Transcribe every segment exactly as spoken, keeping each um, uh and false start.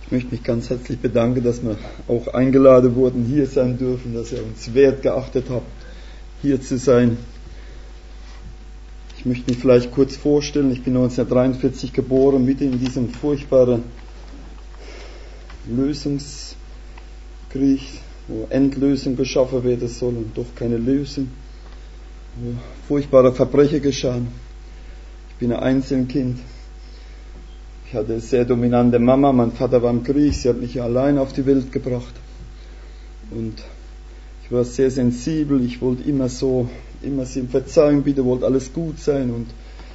Ich möchte mich ganz herzlich bedanken, dass wir auch eingeladen wurden, hier sein dürfen, dass ihr uns wert geachtet habt, hier zu sein. Ich möchte mich vielleicht kurz vorstellen. Ich bin neunzehnhundertdreiundvierzig geboren, mitten in diesem furchtbaren Lösungskrieg, wo Endlösung geschaffen werden soll und doch keine Lösung, wo furchtbare Verbrechen geschahen. Ich bin ein Einzelkind. Ich hatte eine sehr dominante Mama, mein Vater war im Krieg, sie hat mich allein auf die Welt gebracht. Und ich war sehr sensibel, ich wollte immer so, immer sie um Verzeihung bitten, wollte alles gut sein und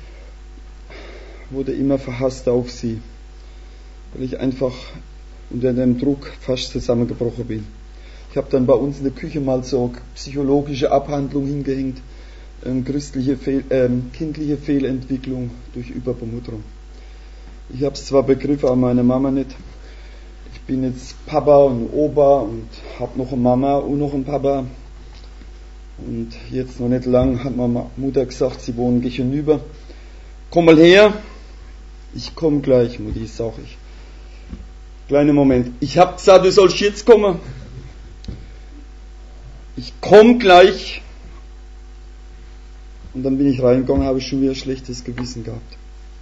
wurde immer verhasst auf sie, weil ich einfach unter dem Druck fast zusammengebrochen bin. Ich habe dann bei uns in der Küche mal so psychologische Abhandlung hingehängt, ähm, christliche Fehl, ähm, kindliche Fehlentwicklung durch Überbemutterung. Ich habe es zwar begriffen, aber meine Mama nicht. Ich bin jetzt Papa und Opa und habe noch eine Mama und noch einen Papa. Und jetzt noch nicht lang hat meine Mutter gesagt, sie wohnen gegenüber. Komm mal her. Ich komme gleich, Mutti, sag ich. Kleiner Moment. Ich habe gesagt, du sollst jetzt kommen. Ich komme gleich. Und dann bin ich reingegangen, habe ich schon wieder ein schlechtes Gewissen gehabt.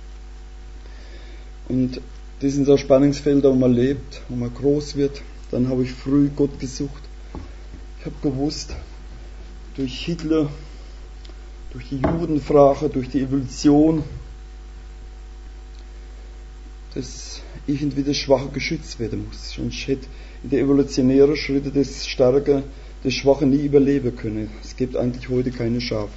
Und das sind so Spannungsfelder, wo man lebt, wo man groß wird. Dann habe ich früh Gott gesucht. Ich habe gewusst, durch Hitler, durch die Judenfrage, durch die Evolution, dass irgendwie das Schwache geschützt werden muss. Sonst hätte in der evolutionären Schritte das Starke, das Schwache nie überleben können. Es gibt eigentlich heute keine Schafe.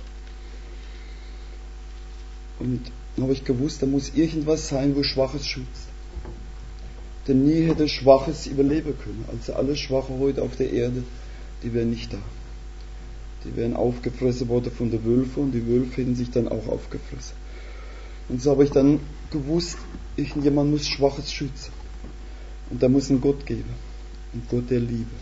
Und dann habe ich gewusst, da muss irgendwas sein, wo Schwaches schützt. Denn nie hätte Schwaches überleben können. Also alle Schwache heute auf der Erde, die wären nicht da. Die wären aufgefressen worden von den Wölfen und die Wölfe hätten sich dann auch aufgefressen. Und so habe ich dann gewusst, irgendjemand muss Schwaches schützen. Und da muss ein Gott geben. Ein Gott der Liebe.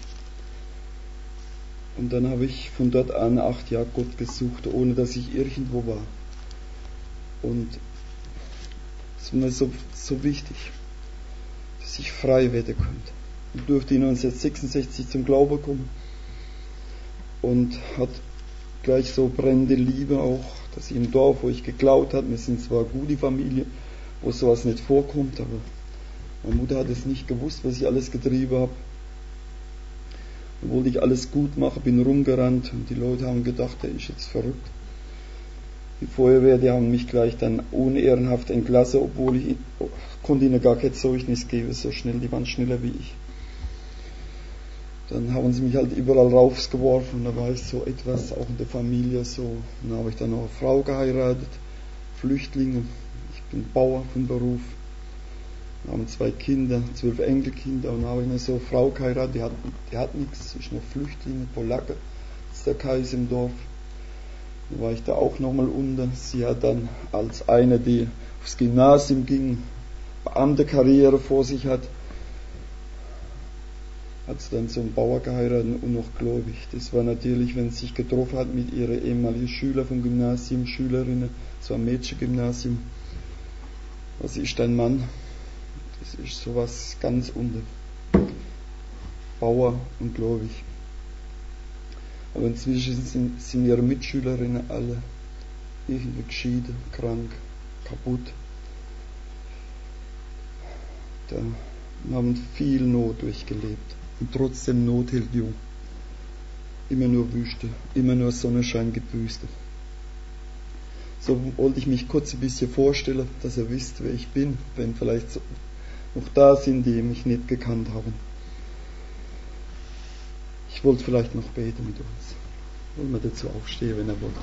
Und dann habe ich von dort an acht Jahre Gott gesucht, ohne dass ich irgendwo war. Und es war mir so, so wichtig, dass ich frei werden könnte. Ich durfte neunzehnhundertsechsundsechzig zum Glauben kommen und hat gleich so brennende Liebe auch, dass ich im Dorf, wo ich geklaut habe, wir sind zwar eine gute Familie, wo sowas nicht vorkommt, aber meine Mutter hat es nicht gewusst, was ich alles getrieben habe. Dann wollte ich alles gut machen, bin rumgerannt und die Leute haben gedacht, der ist jetzt verrückt. Die Feuerwehr, die haben mich gleich dann unehrenhaft entlassen, obwohl ich konnte ihnen gar kein Zeugnis geben, so schnell, die waren schneller wie ich. Dann haben sie mich halt überall rausgeworfen und da war ich so etwas, auch in der Familie so. Dann habe ich dann noch eine Frau geheiratet, Flüchtlinge, ich bin Bauer von Beruf. Wir haben zwei Kinder, zwölf Enkelkinder und dann habe ich eine so eine Frau geheiratet, die hat, die hat nichts, ist noch Flüchtlinge, Polacke, das ist der Kaiser im Dorf. Dann war ich da auch nochmal unter. Sie hat dann als eine, die aufs Gymnasium ging, Beamtekarriere vor sich hat, hat sie dann so einen Bauer geheiratet und noch gläubig. Das war natürlich, wenn sie sich getroffen hat mit ihren ehemaligen Schülern vom Gymnasium, Schülerinnen, so ein Mädchengymnasium. Was ist dein Mann? Das ist sowas ganz unter. Bauer und gläubig. Aber inzwischen sind, sind ihre Mitschülerinnen alle irgendwie geschieden, krank, kaputt. Da haben viel Not durchgelebt. Und trotzdem Not hält jung. Immer nur Wüste, immer nur Sonnenschein gibt Wüste. So wollte ich mich kurz ein bisschen vorstellen, dass ihr wisst, wer ich bin, wenn vielleicht noch da sind, die mich nicht gekannt haben. Ich wollte vielleicht noch beten mit uns. Wollen wir dazu aufstehen, wenn er wollt.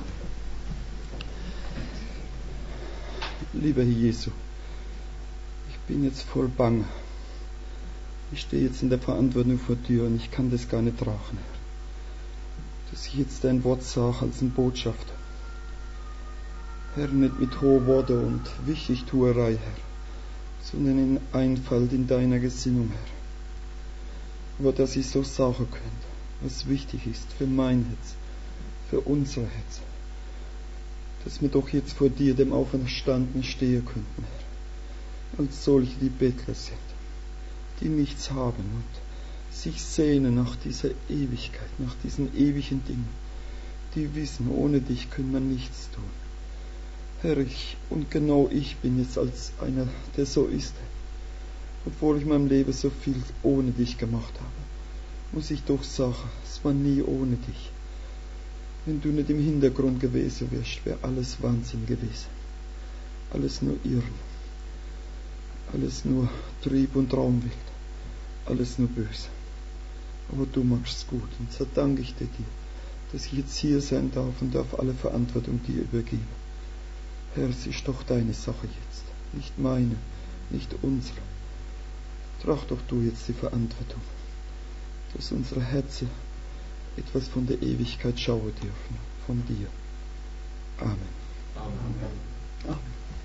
Lieber Herr Jesu, ich bin jetzt voll Bange. Ich stehe jetzt in der Verantwortung vor dir und ich kann das gar nicht tragen. Dass ich jetzt dein Wort sage als eine Botschaft. Herr, nicht mit hohen Worten und Wichtigtuerei, Herr, sondern in Einfalt in deiner Gesinnung, Herr. Aber dass ich so sagen könnte, was wichtig ist für mein Herz, für unser Herz. Dass wir doch jetzt vor dir, dem Auferstandenen, stehen könnten, Herr. Als solche, die Bettler sind, die nichts haben und sich sehnen nach dieser Ewigkeit, nach diesen ewigen Dingen, die wissen, ohne dich können wir nichts tun. Herr, ich, und genau ich bin jetzt als einer, der so ist, obwohl ich in meinem Leben so viel ohne dich gemacht habe, muss ich doch sagen, es war nie ohne dich. Wenn du nicht im Hintergrund gewesen wärst, wäre alles Wahnsinn gewesen. Alles nur Irren. Alles nur Trieb und Traumwelt. Alles nur böse. Aber du machst es gut. Und so danke ich dir, dass ich jetzt hier sein darf und darf alle Verantwortung dir übergeben. Herr, es ist doch deine Sache jetzt. Nicht meine, nicht unsere. Trag doch du jetzt die Verantwortung, dass unsere Herzen etwas von der Ewigkeit schauen dürfen, von dir. Amen. Amen. Amen.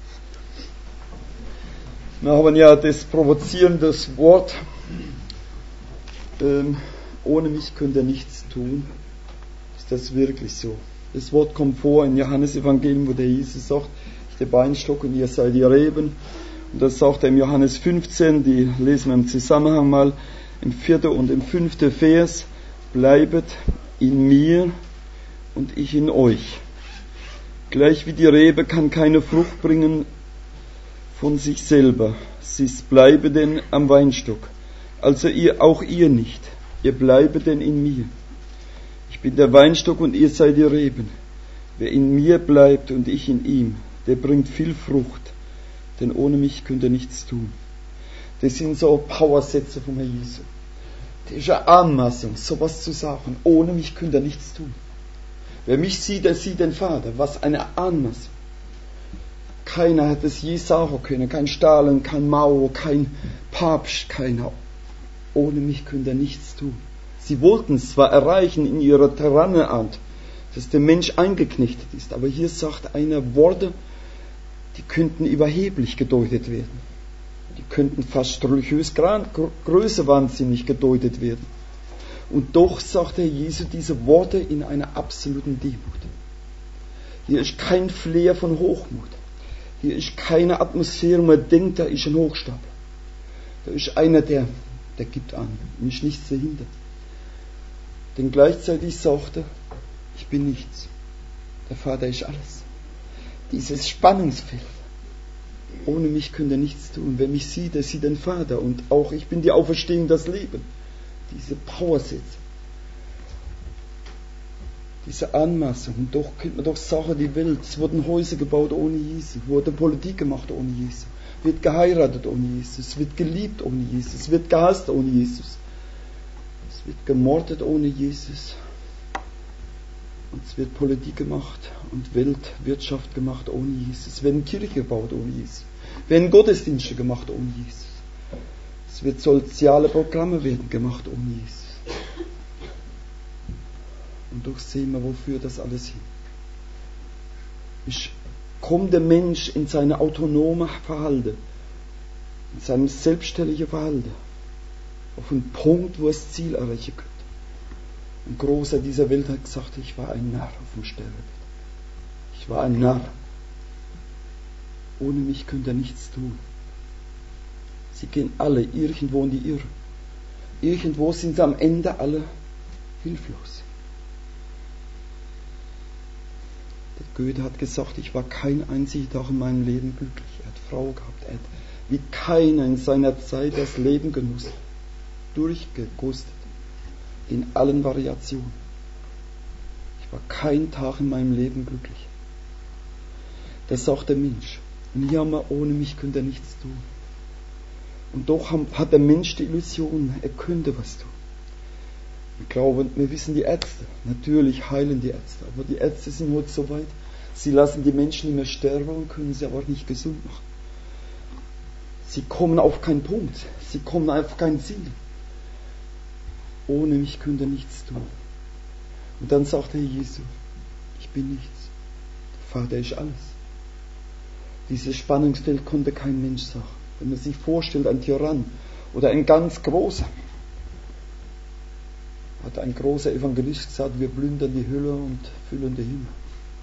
Wir haben ja das provozierende Wort, ähm, ohne mich könnt ihr nichts tun. Ist das wirklich so? Das Wort kommt vor im Johannesevangelium, wo der Jesus sagt, ich der Weinstock und ihr seid die Reben. Und das sagt er im Johannes fünfzehn, die lesen wir im Zusammenhang mal, im vierten und im fünften Vers, bleibet in mir und ich in euch. Gleich wie die Rebe kann keine Frucht bringen von sich selber, sie bleibe denn am Weinstock. Also ihr, auch ihr nicht, ihr bleibe denn in mir. Ich bin der Weinstock und ihr seid die Reben. Wer in mir bleibt und ich in ihm, der bringt viel Frucht, denn ohne mich könnt ihr nichts tun. Das sind so Powersätze vom Herrn Jesu. Das ist eine Anmaßung, sowas zu sagen. Ohne mich könnt ihr nichts tun. Wer mich sieht, der sieht den Vater. Was eine Anmaßung. Keiner hat es je sagen können. Kein Stalin, kein Mao, kein Papst, keiner. Ohne mich könnt ihr nichts tun. Sie wollten es zwar erreichen in ihrer Tyrannenart, dass der Mensch eingeknechtet ist. Aber hier sagt einer Worte, die könnten überheblich gedeutet werden. Die könnten fast religiös größewahnsinnig gedeutet werden. Und doch sagt der Jesus diese Worte in einer absoluten Demut. Hier ist kein Flair von Hochmut. Hier ist keine Atmosphäre, wo man denkt, da ist ein Hochstapler. Da ist einer, der, der gibt an. Ihm ist nichts dahinter. Denn gleichzeitig sagt er, ich bin nichts. Der Vater ist alles. Dieses Spannungsfeld. Ohne mich könnt ihr nichts tun. Wer mich sieht, der sieht den Vater. Und auch ich bin die Auferstehung, das Leben. Diese Powersätze. Diese Anmaßung. Und doch könnte man doch sagen, die Welt. Es wurden Häuser gebaut ohne Jesus. Wurde Politik gemacht ohne Jesus. Wird geheiratet ohne Jesus. Es wird geliebt ohne Jesus. Es wird gehasst ohne Jesus. Es wird gemordet ohne Jesus. Und es wird Politik gemacht und Weltwirtschaft gemacht ohne Jesus. Es werden Kirche gebaut ohne Jesus. Es werden Gottesdienste gemacht ohne Jesus. Es wird soziale Programme werden gemacht ohne Jesus. Und doch sehen wir, wofür das alles hin. Ich kommt der Mensch in seine autonome Verhalten, in seinem selbstständigen Verhalten, auf einen Punkt, wo er das Ziel erreichen könnte. Ein Großer dieser Welt hat gesagt, ich war ein Narr auf dem Sterbebett. Ich war ein Narr. Ohne mich könnt ihr nichts tun. Sie gehen alle irgendwo in die Irre. Irgendwo sind sie am Ende alle hilflos. Der Goethe hat gesagt, ich war kein einziger Tag in meinem Leben glücklich. Er hat Frau gehabt. Er hat wie keiner in seiner Zeit das Leben genossen. Durchgekostet. In allen Variationen. Ich war kein Tag in meinem Leben glücklich. Das sagt der Mensch. Und hier haben wir, ohne mich könnt ihr nichts tun. Und doch hat der Mensch die Illusion, er könnte was tun. Ich glaube, wir wissen die Ärzte. Natürlich heilen die Ärzte. Aber die Ärzte sind heute so weit, sie lassen die Menschen nicht mehr sterben und können sie aber auch nicht gesund machen. Sie kommen auf keinen Punkt. Sie kommen auf kein Ziel. Ohne mich könnt ihr nichts tun. Und dann sagt der Jesus, ich bin nichts. Der Vater ist alles. Dieses Spannungsfeld konnte kein Mensch sagen. Wenn man sich vorstellt, ein Tyrann oder ein ganz großer, hat ein großer Evangelist gesagt, wir plündern die Hölle und füllen den Himmel.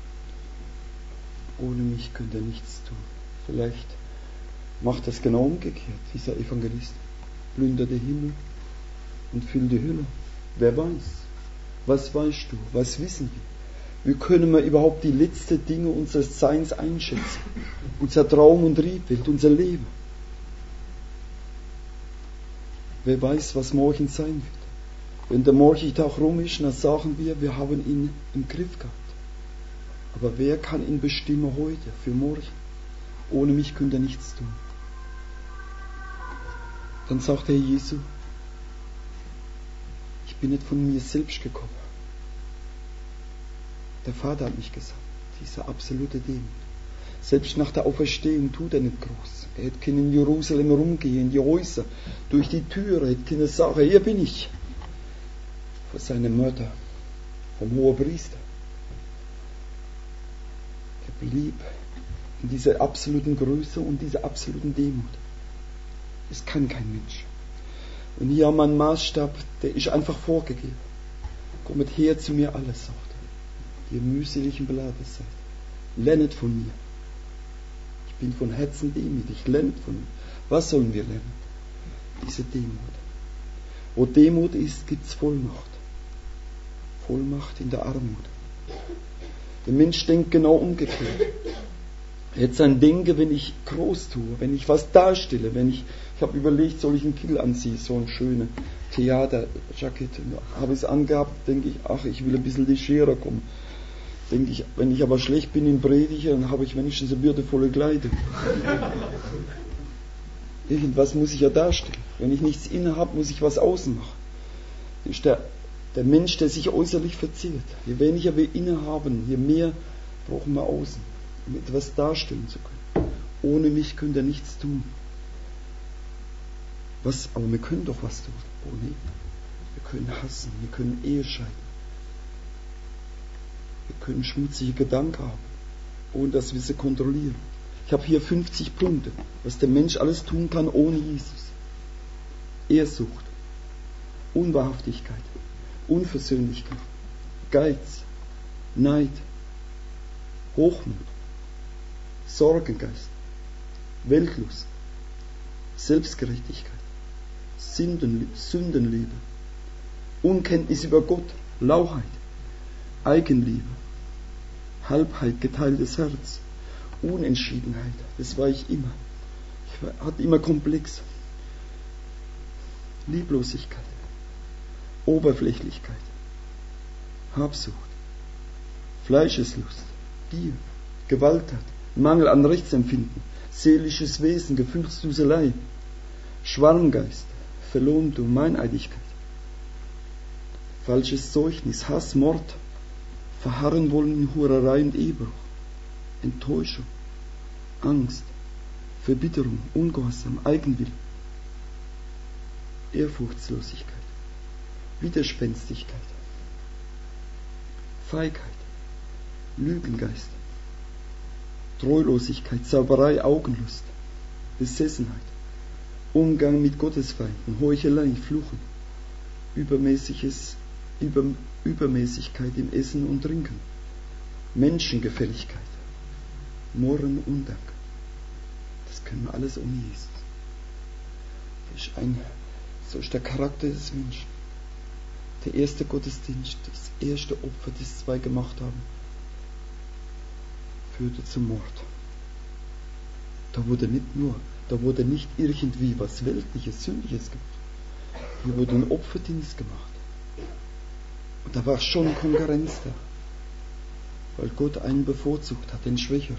Ohne mich könnt ihr nichts tun. Vielleicht macht das genau umgekehrt, dieser Evangelist. plündert den Himmel und füllt die Hülle. Wer weiß? Was weißt du? Was wissen wir? Wie können wir überhaupt die letzten Dinge unseres Seins einschätzen? Unser Traum und Triebwelt, unser Leben. Wer weiß, was morgen sein wird? Wenn der Morgentag rum ist, dann sagen wir, wir haben ihn im Griff gehabt. Aber wer kann ihn bestimmen heute, für morgen? Ohne mich könnt ihr nichts tun. Dann sagt der Jesu, ich bin nicht von mir selbst gekommen. Der Vater hat mich gesagt, diese absolute Demut. Selbst nach der Auferstehung tut er nicht groß. Er hätte in Jerusalem rumgehen, in die Häuser, durch die Türe, hätte können sagen, hier bin ich. Vor seinem Mörder, vom Hohepriester. Er blieb in dieser absoluten Größe und dieser absoluten Demut. Das kann kein Mensch. Und hier haben wir einen Maßstab, der ist einfach vorgegeben. Kommt her zu mir alle, sagt er, die ihr mühselig und beladen seid. Lernet von mir. Ich bin von Herzen demütig. Lernt von mir. Was sollen wir lernen? Diese Demut. Wo Demut ist, gibt es Vollmacht. Vollmacht in der Armut. Der Mensch denkt genau umgekehrt. Er hat sein Denken, wenn ich groß tue, wenn ich was darstelle, wenn ich, ich habe überlegt, soll ich einen Kittel anziehen, so ein schönes Theaterjackett, habe ich es angehabt, denke ich, ach, ich will ein bisschen legerer kommen. Denke ich, wenn ich aber schlecht bin im Predigen, dann habe ich wenigstens eine würdevolle Kleidung. Irgendwas muss ich ja darstellen. Wenn ich nichts inne habe, muss ich was außen machen. Das ist der, der Mensch, der sich äußerlich verzehrt. Je weniger wir inne haben, je mehr brauchen wir außen, um etwas darstellen zu können. Ohne mich könnt ihr nichts tun. Was, aber wir können doch was tun. Ohne ihn. Wir können hassen, wir können Ehe scheiden. Wir können schmutzige Gedanken haben, ohne dass wir sie kontrollieren. Ich habe hier fünfzig Punkte, was der Mensch alles tun kann ohne Jesus. Ehrsucht, Unwahrhaftigkeit, Unversöhnlichkeit, Geiz, Neid, Hochmut, Sorgengeist, Weltlust, Selbstgerechtigkeit, Sündenliebe, Unkenntnis über Gott, Lauheit, Eigenliebe, Halbheit, geteiltes Herz, Unentschiedenheit, das war ich immer. Ich war, hatte immer Komplex. Lieblosigkeit, Oberflächlichkeit, Habsucht, Fleischeslust, Gier, Gewalttat, Mangel an Rechtsempfinden, seelisches Wesen, Gefühlsduselei, Schwarmgeist, Verlohnung, Meineidigkeit, falsches Zeugnis, Hass, Mord, Verharren wollen in Hurerei und Ehebruch, Enttäuschung, Angst, Verbitterung, Ungehorsam, Eigenwillen, Ehrfurchtslosigkeit, Widerspenstigkeit, Feigheit, Lügengeist, Treulosigkeit, Zauberei, Augenlust, Besessenheit, Umgang mit Gottesfeinden, Heuchelei, Fluchen, übermäßiges, Über, Übermäßigkeit im Essen und Trinken, Menschengefälligkeit, Murren, Undank. Das können wir alles ohne Jesus. Das ist ein, so ist der Charakter des Menschen. Der erste Gottesdienst, das erste Opfer, das zwei gemacht haben, führte zum Mord. Da wurde nicht nur, da wurde nicht irgendwie was Weltliches, Sündiges gemacht. Hier wurde ein Opferdienst gemacht. Und da war schon Konkurrenz da, weil Gott einen bevorzugt hat, den Schwächeren.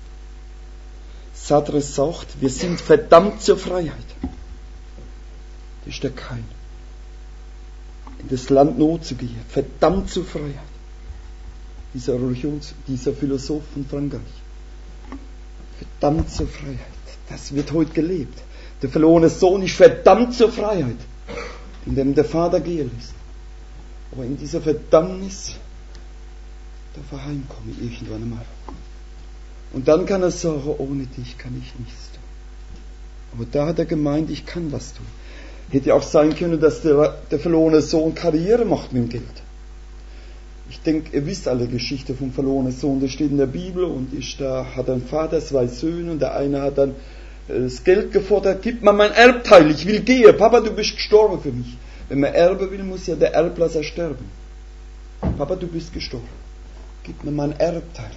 Sartre sagt, wir sind verdammt zur Freiheit. Das ist der Kain. In das Land Not zu gehen, verdammt zur Freiheit. Dieser Religions, dieser Philosoph von Frankreich. Verdammt zur Freiheit. Das wird heute gelebt. Der verlorene Sohn ist verdammt zur Freiheit, in dem der Vater gehen lässt. Aber in dieser Verdammnis, da verheimkomme ich irgendwann einmal. Und dann kann er sagen, ohne dich kann ich nichts tun. Aber da hat er gemeint, ich kann was tun. Hätte auch sein können, dass der, der verlorene Sohn Karriere macht mit dem Geld. Ich denke, ihr wisst alle Geschichte vom verlorenen Sohn, das steht in der Bibel und ist da, hat ein Vater zwei Söhne und der eine hat dann das Geld gefordert, gib mir mein Erbteil, ich will gehen. Papa, du bist gestorben für mich. Wenn man erben will, muss ja der Erblasser sterben. Papa, du bist gestorben. Gib mir mein Erbteil.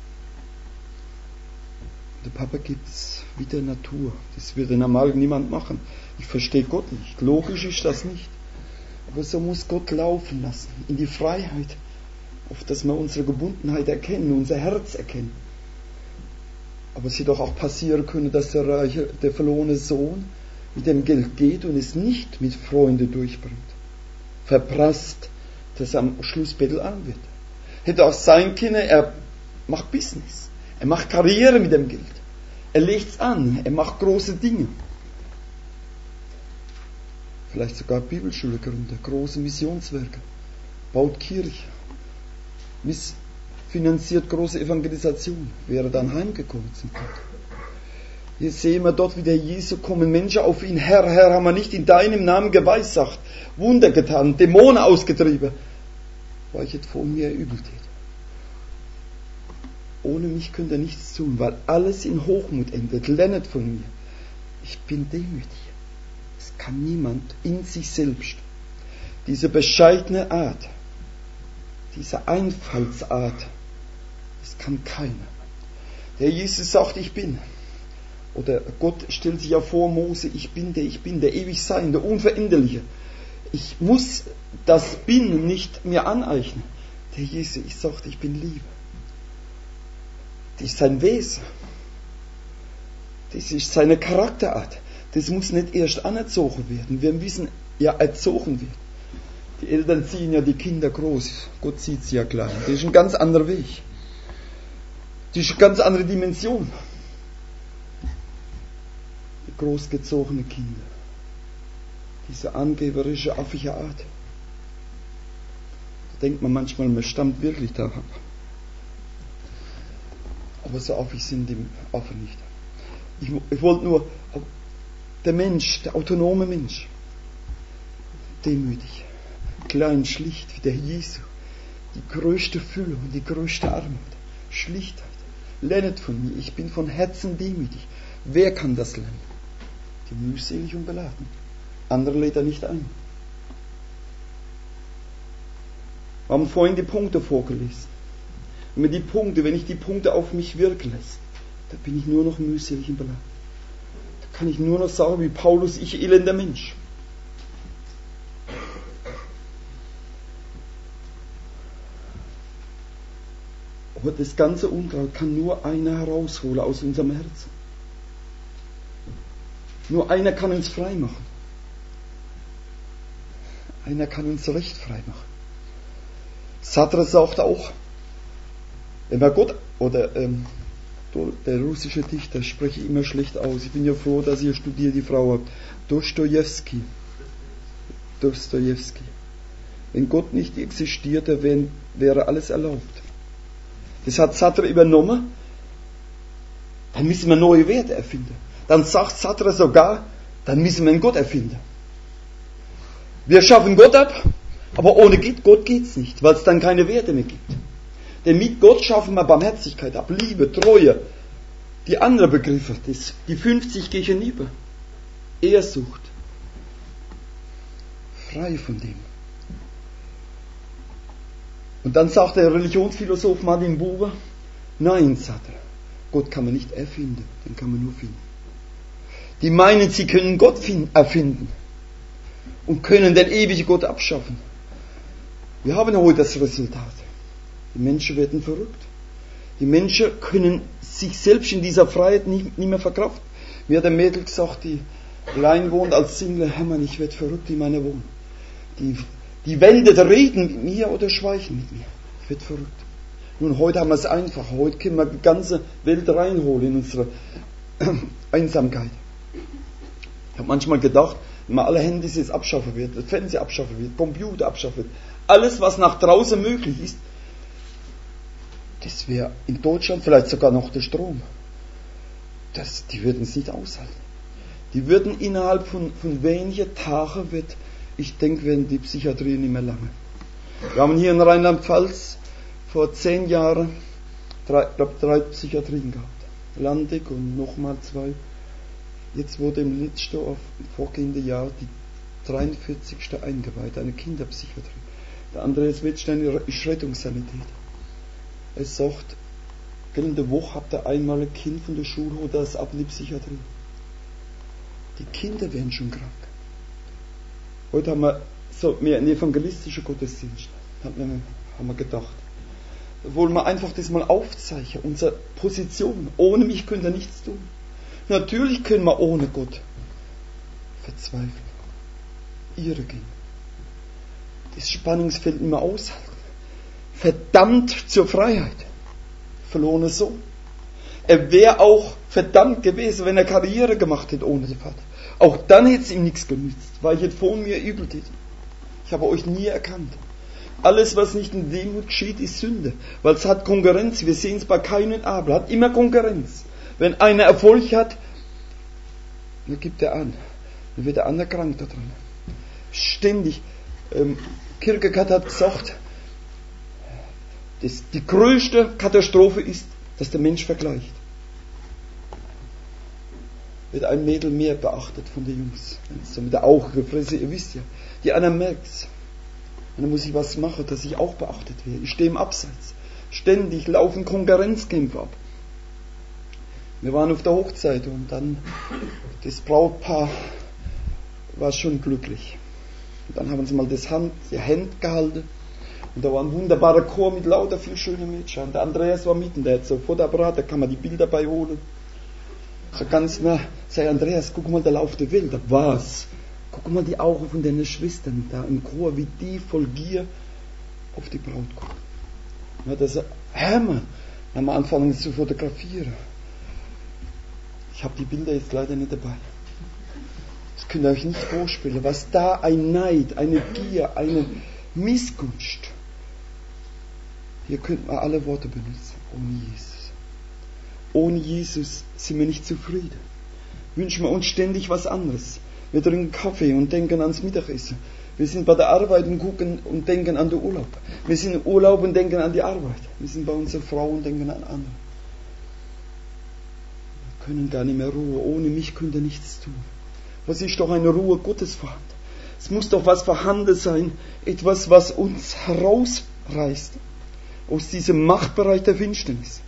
Der Papa gibt es wie der Natur. Das würde normal niemand machen. Ich verstehe Gott nicht. Logisch ist das nicht. Aber so muss Gott laufen lassen. In die Freiheit. Auf dass wir unsere Gebundenheit erkennen, unser Herz erkennen. Aber es hätte doch auch passieren können, dass der reiche, der verlorene Sohn mit dem Geld geht und es nicht mit Freunden durchbringt. Verprasst, dass er am Schluss bettelarm wird. Hätte auch sein können, er macht Business. Er macht Karriere mit dem Geld. Er legt's an. Er macht große Dinge. Vielleicht sogar Bibelschule gründet, große Missionswerke. Baut Kirche. Finanziert große Evangelisation. Wäre dann heimgekommen zum Gott. Hier sehen wir dort, wie der Jesu kommen Menschen auf ihn. Herr, Herr, haben wir nicht in deinem Namen geweissagt, Wunder getan, Dämonen ausgetrieben. Weichet vor mir Übeltät. Ohne mich könnt ihr nichts tun, weil alles in Hochmut endet. Lernet von mir. Ich bin demütig. Es kann niemand in sich selbst. Diese bescheidene Art, diese Einfallsart, das kann keiner. Der Jesus sagt, ich bin. Oder Gott stellt sich ja vor, Mose, ich bin der, ich bin der ewig sein, der Unveränderliche. Ich muss das Bin nicht mir aneignen. Der Jesus, ich sagte, ich bin Liebe. Das ist sein Wesen. Das ist seine Charakterart. Das muss nicht erst anerzogen werden. Wir wissen, ja, erzogen wird. Die Eltern ziehen ja die Kinder groß. Gott zieht sie ja klein. Das ist ein ganz anderer Weg. Das ist eine ganz andere Dimension. Die großgezogene Kinder. Diese angeberische, affige Art. Da denkt man manchmal, man stammt wirklich da ab. Aber so affig sind die Affen nicht. Ich, ich wollte nur, der Mensch, der autonome Mensch, demütig, klein, schlicht, wie der Jesu, die größte Fülle und die größte Armut, Schlichtheit. Lernet von mir, ich bin von Herzen demütig. Wer kann das lernen? Die mühselig und beladen. Andere lädt er nicht ein. Wir haben vorhin die Punkte vorgelesen. Wenn mir die Punkte, wenn ich die Punkte auf mich wirken lässt, da bin ich nur noch mühselig und beladen. Da kann ich nur noch sagen, wie Paulus, ich elender Mensch. Aber das ganze Unkraut kann nur einer herausholen aus unserem Herzen. Nur einer kann uns frei machen. Einer kann uns recht frei machen. Sartre sagt auch, wenn man Gott, oder ähm, der russische Dichter, spreche ich immer schlecht aus. Ich bin ja froh, dass ihr studiert, die Frau habt. Dostojewski. Dostojewski. Wenn Gott nicht existierte, wäre alles erlaubt. Das hat Sartre übernommen. Dann müssen wir neue Werte erfinden. Dann sagt Sartre sogar, dann müssen wir einen Gott erfinden. Wir schaffen Gott ab, aber ohne Gott geht's nicht, weil es dann keine Werte mehr gibt. Denn mit Gott schaffen wir Barmherzigkeit ab, Liebe, Treue, die anderen Begriffe, das, die fünfzig gegenüber, Ehrsucht, frei von dem. Und dann sagt der Religionsphilosoph Martin Buber, nein, sagt er, Gott kann man nicht erfinden, den kann man nur finden. Die meinen, sie können Gott erfinden und können den ewigen Gott abschaffen. Wir haben heute das Resultat. Die Menschen werden verrückt. Die Menschen können sich selbst in dieser Freiheit nicht, nicht mehr verkraften. Mir hat ein Mädel gesagt, die allein wohnt als Single, Hermann, ich werde verrückt in meiner Wohnung. Die, die Wände reden mit mir oder schweigen mit mir. Ich werde verrückt. Nun, heute haben wir es einfach. Heute können wir die ganze Welt reinholen in unsere Einsamkeit. Ich habe manchmal gedacht, wenn man alle Handys jetzt abschaffen wird, das Fernsehen abschaffen wird, Computer abschaffen wird, alles, was nach draußen möglich ist, das wäre in Deutschland vielleicht sogar noch der Strom. Das, die würden es nicht aushalten. Die würden innerhalb von, von wenigen Tagen, wird, ich denke, werden die Psychiatrien nicht mehr lange. Wir haben hier in Rheinland-Pfalz vor zehn Jahren drei, glaub, drei Psychiatrien gehabt. Landig und nochmal zwei. Jetzt wurde im letzten, im vorgehenden Jahr die dreiundvierzigste eingeweiht, eine Kinderpsychiatrie. Der Andreas Wettstein ist Rettungssanität. Er sagt, in der Woche habt ihr einmal ein Kind von der Schule oder das ab in die Psychiatrie. Die Kinder werden schon krank. Heute haben wir so mehr einen evangelistischen Gottesdienst, haben wir, haben wir gedacht. Da wollen wir einfach das mal aufzeichnen, unsere Position. Ohne mich könnt ihr nichts tun. Natürlich können wir ohne Gott verzweifeln, irre gehen, das Spannungsfeld nicht mehr aushalten. Verdammt zur Freiheit. Verlorener Sohn. Er wäre auch verdammt gewesen, wenn er Karriere gemacht hätte ohne den Vater. Auch dann hätte es ihm nichts genützt, weil ich jetzt vor mir übel täte. Ich habe euch nie erkannt. Alles, was nicht in Demut geschieht, ist Sünde. Weil es hat Konkurrenz. Wir sehen es bei Kain und Abel. Hat immer Konkurrenz. Wenn einer Erfolg hat, dann gibt er an. Dann wird der andere krank da drin. Ständig. Ähm, Kierkegaard hat gesagt, das, die größte Katastrophe ist, dass der Mensch vergleicht. Wird ein Mädel mehr beachtet von den Jungs. So mit der Augenfresse, ihr wisst ja. Die anderen merkt es. Und dann muss ich was machen, dass ich auch beachtet werde. Ich stehe im Abseits. Ständig laufen Konkurrenzkämpfe ab. Wir waren auf der Hochzeit und dann das Brautpaar war schon glücklich. Und dann haben sie mal das Hand, die Hände gehalten. Und da war ein wunderbarer Chor mit lauter viel schönen Mädchen. Und der Andreas war mitten, der hat so Fotoapparat, da kann man die Bilder bei holen. So ganz nah, sei Andreas, guck mal, da lauft die Bilder. Was? Guck mal die Augen von deinen Schwestern da im Chor, wie die voll Gier auf die Braut gucken. Und hat er gesagt, Hermann, dann haben wir angefangen zu fotografieren. Ich habe die Bilder jetzt leider nicht dabei. Das könnt ihr euch nicht vorstellen, was da ein Neid, eine Gier, eine Missgunst. Hier könnten wir alle Worte benutzen. Ohne Jesus. Ohne Jesus sind wir nicht zufrieden. Wünschen wir uns ständig was anderes. Wir trinken Kaffee und denken ans Mittagessen. Wir sind bei der Arbeit und gucken und denken an den Urlaub. Wir sind im Urlaub und denken an die Arbeit. Wir sind bei unserer Frau und denken an andere. Wir können gar nicht mehr Ruhe. Ohne mich könnt ihr nichts tun. Was ist doch eine Ruhe Gottes vorhanden? Es muss doch was vorhanden sein. Etwas, was uns herausreißt aus diesem Machtbereich der Finsternis.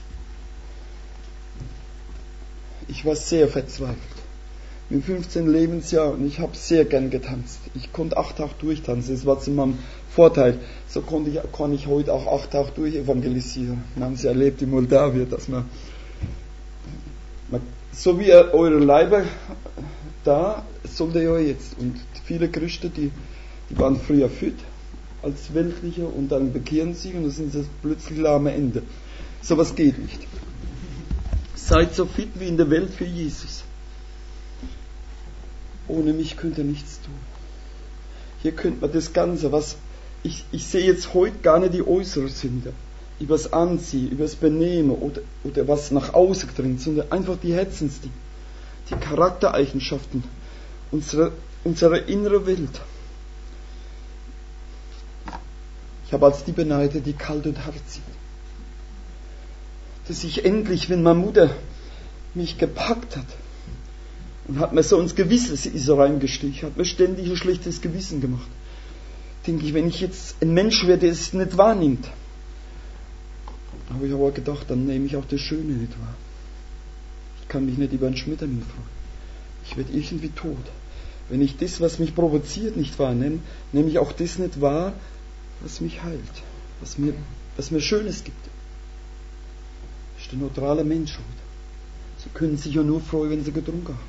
Ich war sehr verzweifelt. Mit fünfzehn Lebensjahr und ich habe sehr gern getanzt. Ich konnte acht Tage durchtanzen, das war zu meinem Vorteil. So konnte ich, kann ich heute auch acht Tage durch evangelisieren. Wir haben es ja erlebt in Moldawien, dass man, man so wie ihr eure Leiber da, sollt ihr jetzt. Und viele Christen, die, die waren früher fit als Weltliche und dann bekehren sie und dann sind sie plötzlich lahme Ende. So was geht nicht. Seid so fit wie in der Welt für Jesus. Ohne mich könnt ihr nichts tun. Hier könnt man das Ganze, was ich, ich sehe jetzt heute gar nicht die äußere Sünde, übers Anziehen, übers Benehmen oder, oder was nach außen dringt, sondern einfach die Herzensdinge, die Charaktereigenschaften unserer, unserer inneren Welt. Ich habe als die beneidet, die kalt und hart sind. Dass ich endlich, wenn meine Mutter mich gepackt hat, und hat mir so ins Gewissen so reingestichen, hat mir ständig ein schlechtes Gewissen gemacht. Denke ich, wenn ich jetzt ein Mensch wäre, der es nicht wahrnimmt, habe ich aber gedacht, dann nehme ich auch das Schöne nicht wahr. Ich kann mich nicht über einen Schmetterling freuen. Ich werde irgendwie tot. Wenn ich das, was mich provoziert, nicht wahrnehme, nehme ich auch das nicht wahr, was mich heilt, was mir, was mir Schönes gibt. Das ist der neutrale Mensch heute. Sie können sich ja nur freuen, wenn sie getrunken haben.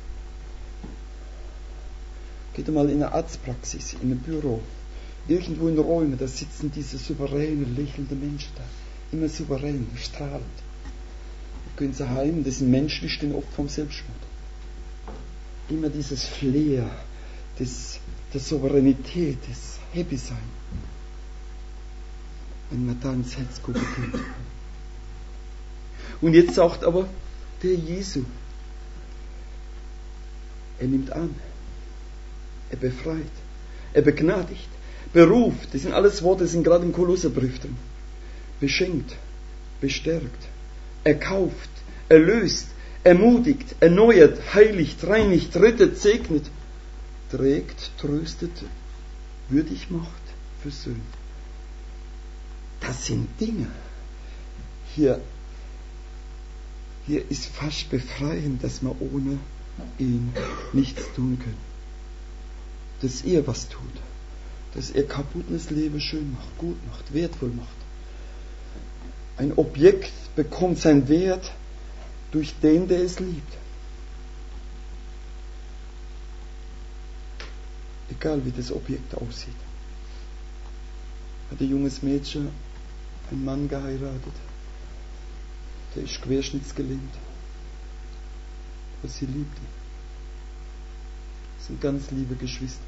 Geht mal in eine Arztpraxis, in ein Büro, irgendwo in Räumen, da sitzen diese souveränen, lächelnden Menschen da. Immer souverän, strahlend. Da gehen sie heim, das sind Menschen, die stehen oft vom Selbstmord. Immer dieses Flair, das, der Souveränität, das Happy Sein. Wenn man da ins Herz gucken könnte. Und jetzt sagt aber der Jesu, er nimmt an. Er befreit, er begnadigt, beruft, das sind alles Worte, die sind gerade im Kolosserbrief drin. Beschenkt, bestärkt, erkauft, erlöst, ermutigt, erneuert, heiligt, reinigt, rettet, segnet, trägt, tröstet, würdig macht, versöhnt. Das sind Dinge. Hier, hier ist fast befreiend, dass wir ohne ihn nichts tun können. Dass er was tut. Dass er kaputtes Leben schön macht, gut macht, wertvoll macht. Ein Objekt bekommt seinen Wert durch den, der es liebt. Egal wie das Objekt aussieht. Hat ein junges Mädchen einen Mann geheiratet, der ist querschnittsgelähmt. Aber sie liebt ihn. Das sind ganz liebe Geschwister.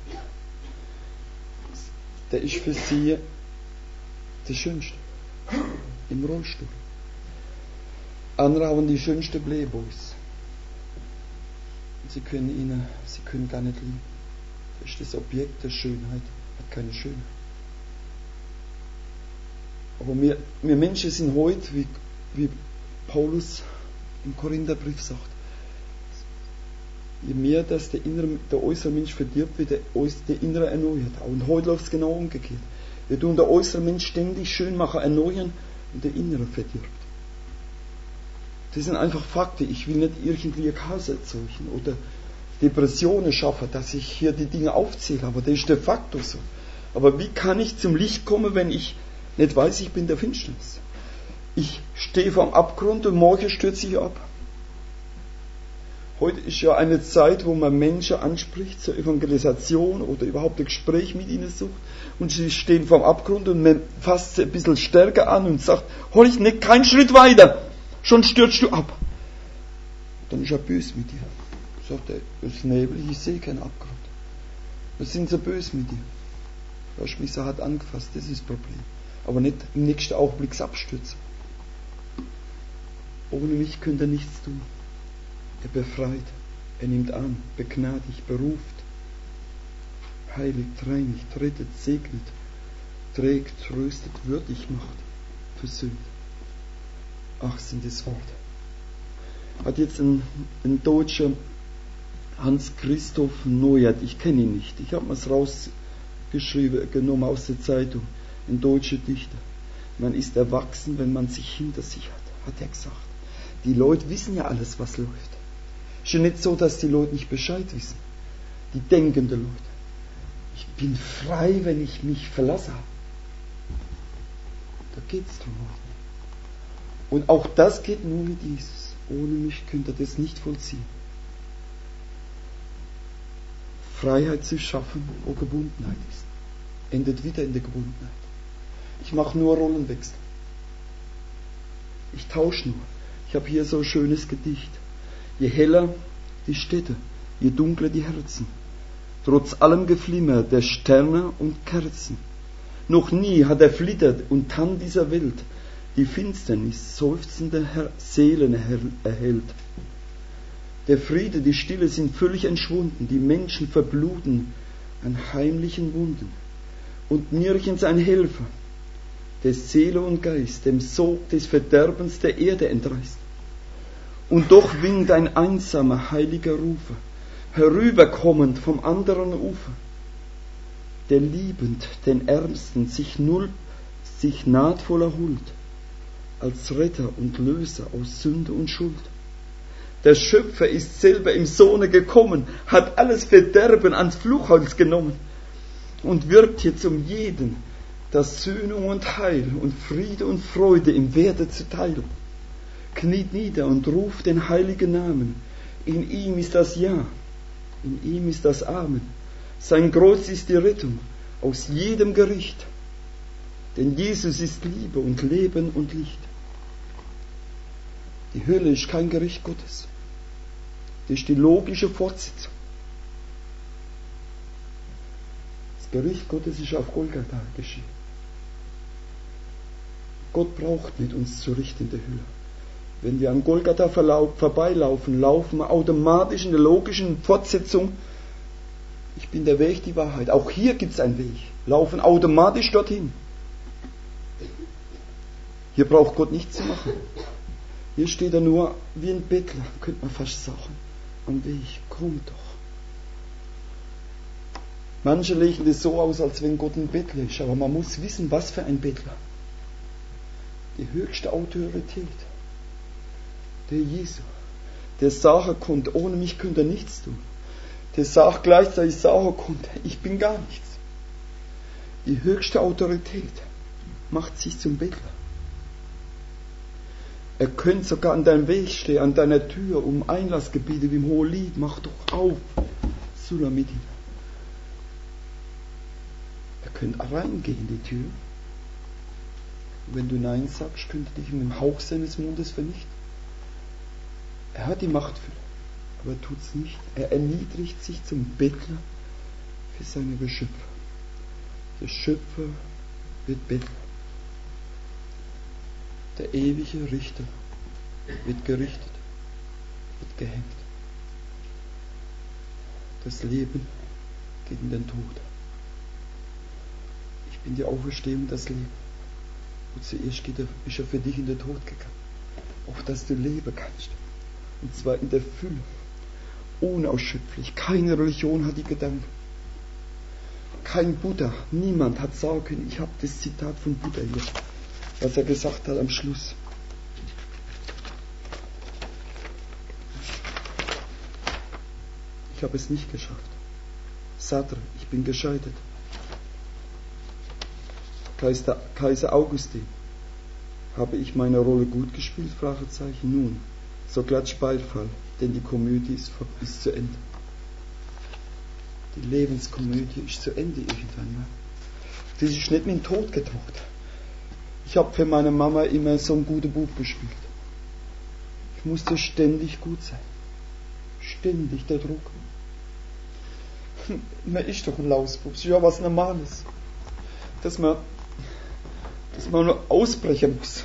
Der ist für sie der Schönste. Im Rollstuhl. Andere haben die schönsten Playboys. Sie können ihn, sie können gar nicht lieben. Das ist das Objekt der Schönheit, hat keine Schönheit. Aber wir, wir Menschen sind heute, wie, wie Paulus im Korintherbrief sagt, je mehr dass der, innere, der äußere Mensch verdirbt, wird der, der innere erneuert. Und heute läuft es genau umgekehrt. Wir tun der äußere Mensch ständig schön machen, erneuern und der innere verdirbt. Das sind einfach Fakten. Ich will nicht irgendwie Chaos erzeugen oder Depressionen schaffen, dass ich hier die Dinge aufzähle, aber das ist de facto so. Aber wie kann ich zum Licht kommen, wenn ich nicht weiß, ich bin der Finsternis? Ich stehe vorm Abgrund und morgen stürze ich ab. Heute ist ja eine Zeit, wo man Menschen anspricht zur Evangelisation oder überhaupt ein Gespräch mit ihnen sucht und sie stehen vorm Abgrund und man fasst sie ein bisschen stärker an und sagt, hol ich nicht, keinen Schritt weiter, schon stürzt du ab. Dann ist er böse mit dir. Sagt er, es ist neblig, ich sehe keinen Abgrund. Was sind so böse mit dir? Du hast mich so hart angefasst, das ist das Problem. Aber nicht im nächsten Augenblick abstürzen. Ohne mich könnt ihr nichts tun. Er befreit, er nimmt an, begnadigt, beruft, heiligt, reinigt, rettet, segnet, trägt, tröstet, würdig macht, versöhnt. Ach, sind das Worte. Hat jetzt ein, ein deutscher Hans-Christoph Neuert, ich kenne ihn nicht, ich habe mir es rausgeschrieben, genommen aus der Zeitung, ein deutscher Dichter. Man ist erwachsen, wenn man sich hinter sich hat, hat er gesagt. Die Leute wissen ja alles, was läuft. Ist ja nicht so, dass die Leute nicht Bescheid wissen. Die denkenden Leute. Ich bin frei, wenn ich mich verlasse habe. Da geht es drum. Und auch das geht nur mit Jesus. Ohne mich könnt ihr das nicht vollziehen. Freiheit zu schaffen, wo Gebundenheit ist. Endet wieder in der Gebundenheit. Ich mache nur Rollenwechsel. Ich tausche nur. Ich habe hier so ein schönes Gedicht. Je heller die Städte, je dunkler die Herzen, trotz allem Geflimmer der Sterne und Kerzen. Noch nie hat erflittert und Tann dieser Welt die Finsternis seufzender Seelen erhellt. Der Friede, die Stille sind völlig entschwunden, die Menschen verbluten an heimlichen Wunden. Und nirgends ein Helfer, der Seele und Geist dem Sog des Verderbens der Erde entreißt. Und doch winkt ein einsamer, heiliger Rufer, herüberkommend vom anderen Ufer, der liebend den Ärmsten sich, null, sich naht voller Huld, als Retter und Löser aus Sünde und Schuld. Der Schöpfer ist selber im Sohne gekommen, hat alles Verderben ans Fluchholz genommen und wirbt jetzt um jeden, dass Söhnung und Heil und Friede und Freude im Werde zuteil. Kniet nieder und ruft den heiligen Namen. In ihm ist das Ja, in ihm ist das Amen. Sein Kreuz ist die Rettung aus jedem Gericht. Denn Jesus ist Liebe und Leben und Licht. Die Hölle ist kein Gericht Gottes. Das ist die logische Fortsetzung. Das Gericht Gottes ist auf Golgatha geschehen. Gott braucht nicht uns zu richten in der Hölle. Wenn wir an Golgatha vorbeilaufen, laufen wir automatisch in der logischen Fortsetzung. Ich bin der Weg, die Wahrheit. Auch hier gibt es einen Weg. Laufen automatisch dorthin. Hier braucht Gott nichts zu machen. Hier steht er nur wie ein Bettler, könnte man fast sagen. Am Weg, komm doch. Manche legen das so aus, als wenn Gott ein Bettler ist, aber man muss wissen, was für ein Bettler. Die höchste Autorität, der Jesu, der sagen konnte, ohne mich könnt ihr nichts tun. Der sagt gleichzeitig sagen konnte, ich bin gar nichts. Die höchste Autorität macht sich zum Bettler. Er könnte sogar an deinem Weg stehen, an deiner Tür, um Einlassgebete wie im Hohelied, mach doch auf, Sulamiti. Er könnte reingehen in die Tür. Und wenn du Nein sagst, könnte dich mit dem Hauch seines Mundes vernichten. Er hat die Macht für, aber er tut es nicht. Er erniedrigt sich zum Bettler für seine Geschöpfe. Der Schöpfer wird Bettler. Der ewige Richter wird gerichtet, wird gehängt. Das Leben geht in den Tod. Ich bin die Auferstehung, das Leben. Und zuerst geht er, ist er für dich in den Tod gegangen. Auf dass du leben kannst. Und zwar in der Fülle. Unausschöpflich. Keine Religion hat die Gedanken. Kein Buddha. Niemand hat sagen können, ich habe das Zitat von Buddha hier, was er gesagt hat am Schluss. Ich habe es nicht geschafft. Sartre, ich bin gescheitert. Kaiser, Kaiser Augustin, habe ich meine Rolle gut gespielt? Fragezeichen. Nun, so klatsch Beifall, denn die Komödie ist, ist zu Ende. Die Lebenskomödie ist zu Ende irgendwann mal. Das ist nicht mit dem Tod gedruckt. Ich habe für meine Mama immer so ein guter Bub gespielt. Ich musste ständig gut sein. Ständig der Druck. Man ist doch ein Lausbub. Das ist ja was Normales. Dass man, dass man nur ausbrechen muss.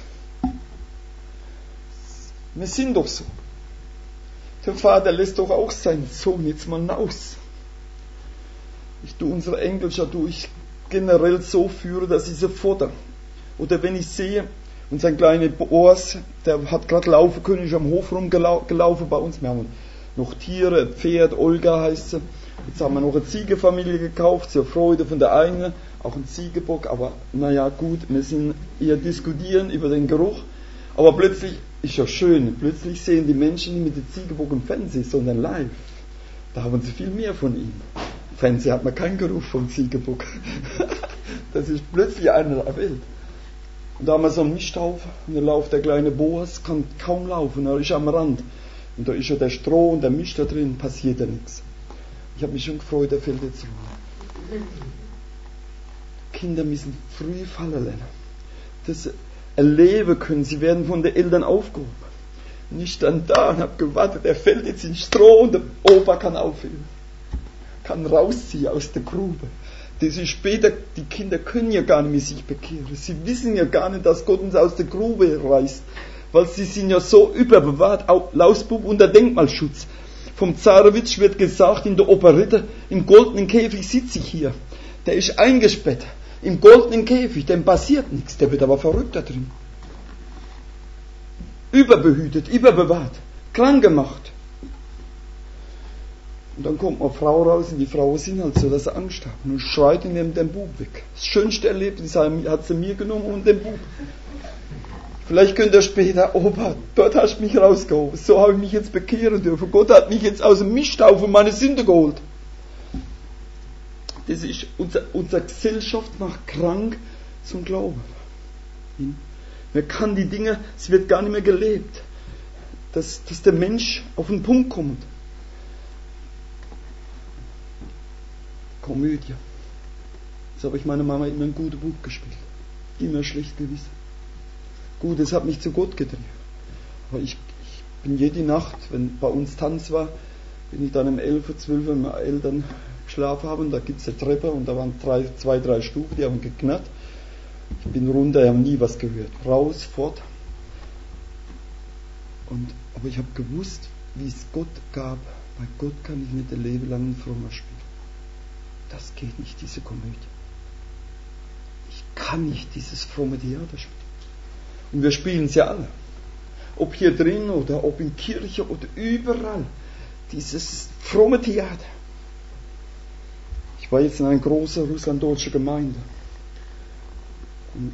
Wir sind doch so. Der Vater lässt doch auch seinen Sohn jetzt mal raus. Ich tue unsere Enkel schon durch generell so führen, dass ich sie fordere. Oder wenn ich sehe, unser kleiner Boas, der hat gerade laufen können, ist am Hof rumgelaufen bei uns. Wir haben noch Tiere, ein Pferd, Olga heißt sie. Jetzt haben wir noch eine Ziegefamilie gekauft, zur Freude von der einen, auch ein Ziegebock. Aber naja, gut, wir sind eher diskutieren über den Geruch. Aber plötzlich, ist ja schön, plötzlich sehen die Menschen nicht mit dem Ziegebock im Fernsehen, sondern live. Da haben sie viel mehr von ihm. Im Fernsehen hat man keinen Geruch vom Ziegebock. Das ist plötzlich einer der Welt. Und da haben wir so einen Misthaufen, und da läuft der kleine Boas, kann kaum laufen, er ist am Rand. Und da ist ja der Stroh und der Mist da drin, passiert ja nichts. Ich habe mich schon gefreut, der fällt jetzt runter. Kinder müssen früh fallen lernen. Das erleben können, sie werden von den Eltern aufgehoben. Und ich stand da und habe gewartet, er fällt jetzt ins Stroh und der Opa kann aufheben. Kann rausziehen aus der Grube. Das ist später, die Kinder können ja gar nicht mehr sich bekehren. Sie wissen ja gar nicht, dass Gott uns aus der Grube reißt. Weil sie sind ja so überbewahrt, auch Lausbub unter Denkmalschutz. Vom Zarewitsch wird gesagt in der Operette, im goldenen Käfig sitze ich hier. Der ist eingesperrt. Im goldenen Käfig, dem passiert nichts. Der wird aber verrückt da drin. Überbehütet, überbewahrt, krank gemacht. Und dann kommt eine Frau raus und die Frauen sind halt so, dass sie Angst haben und schreit und nimmt den Bub weg. Das schönste Erlebnis hat sie mir genommen und den Bub. Vielleicht könnt ihr später, Opa, dort hast du mich rausgehoben, so habe ich mich jetzt bekehren dürfen. Gott hat mich jetzt aus dem Misthaufen meine Sünde geholt. Das ist, unser, unsere Gesellschaft macht krank zum Glauben. Man kann die Dinge, es wird gar nicht mehr gelebt, dass, dass der Mensch auf den Punkt kommt. Komödie. So habe ich meine Mama immer ein gutes Buch gespielt. Immer schlecht gewissen. Gut, es hat mich zu Gott getrieben. Aber ich, ich bin jede Nacht, wenn bei uns Tanz war, bin ich dann um elf, zwölf, wenn meine Eltern geschlafen haben, da gibt es eine Treppe und da waren drei, zwei, drei Stufen, die haben geknarrt. Ich bin runter, ich habe nie was gehört. Raus, fort. Und, aber ich habe gewusst, wie es Gott gab. Bei Gott kann ich nicht ein Leben lang ein frommer spielen. Das geht nicht, diese Komödie. Ich kann nicht dieses fromme Theater spielen. Und wir spielen es ja alle. ob hier drin oder ob in Kirche oder überall, dieses fromme Theater. Ich war jetzt in einer großen russlanddeutsche Gemeinde und,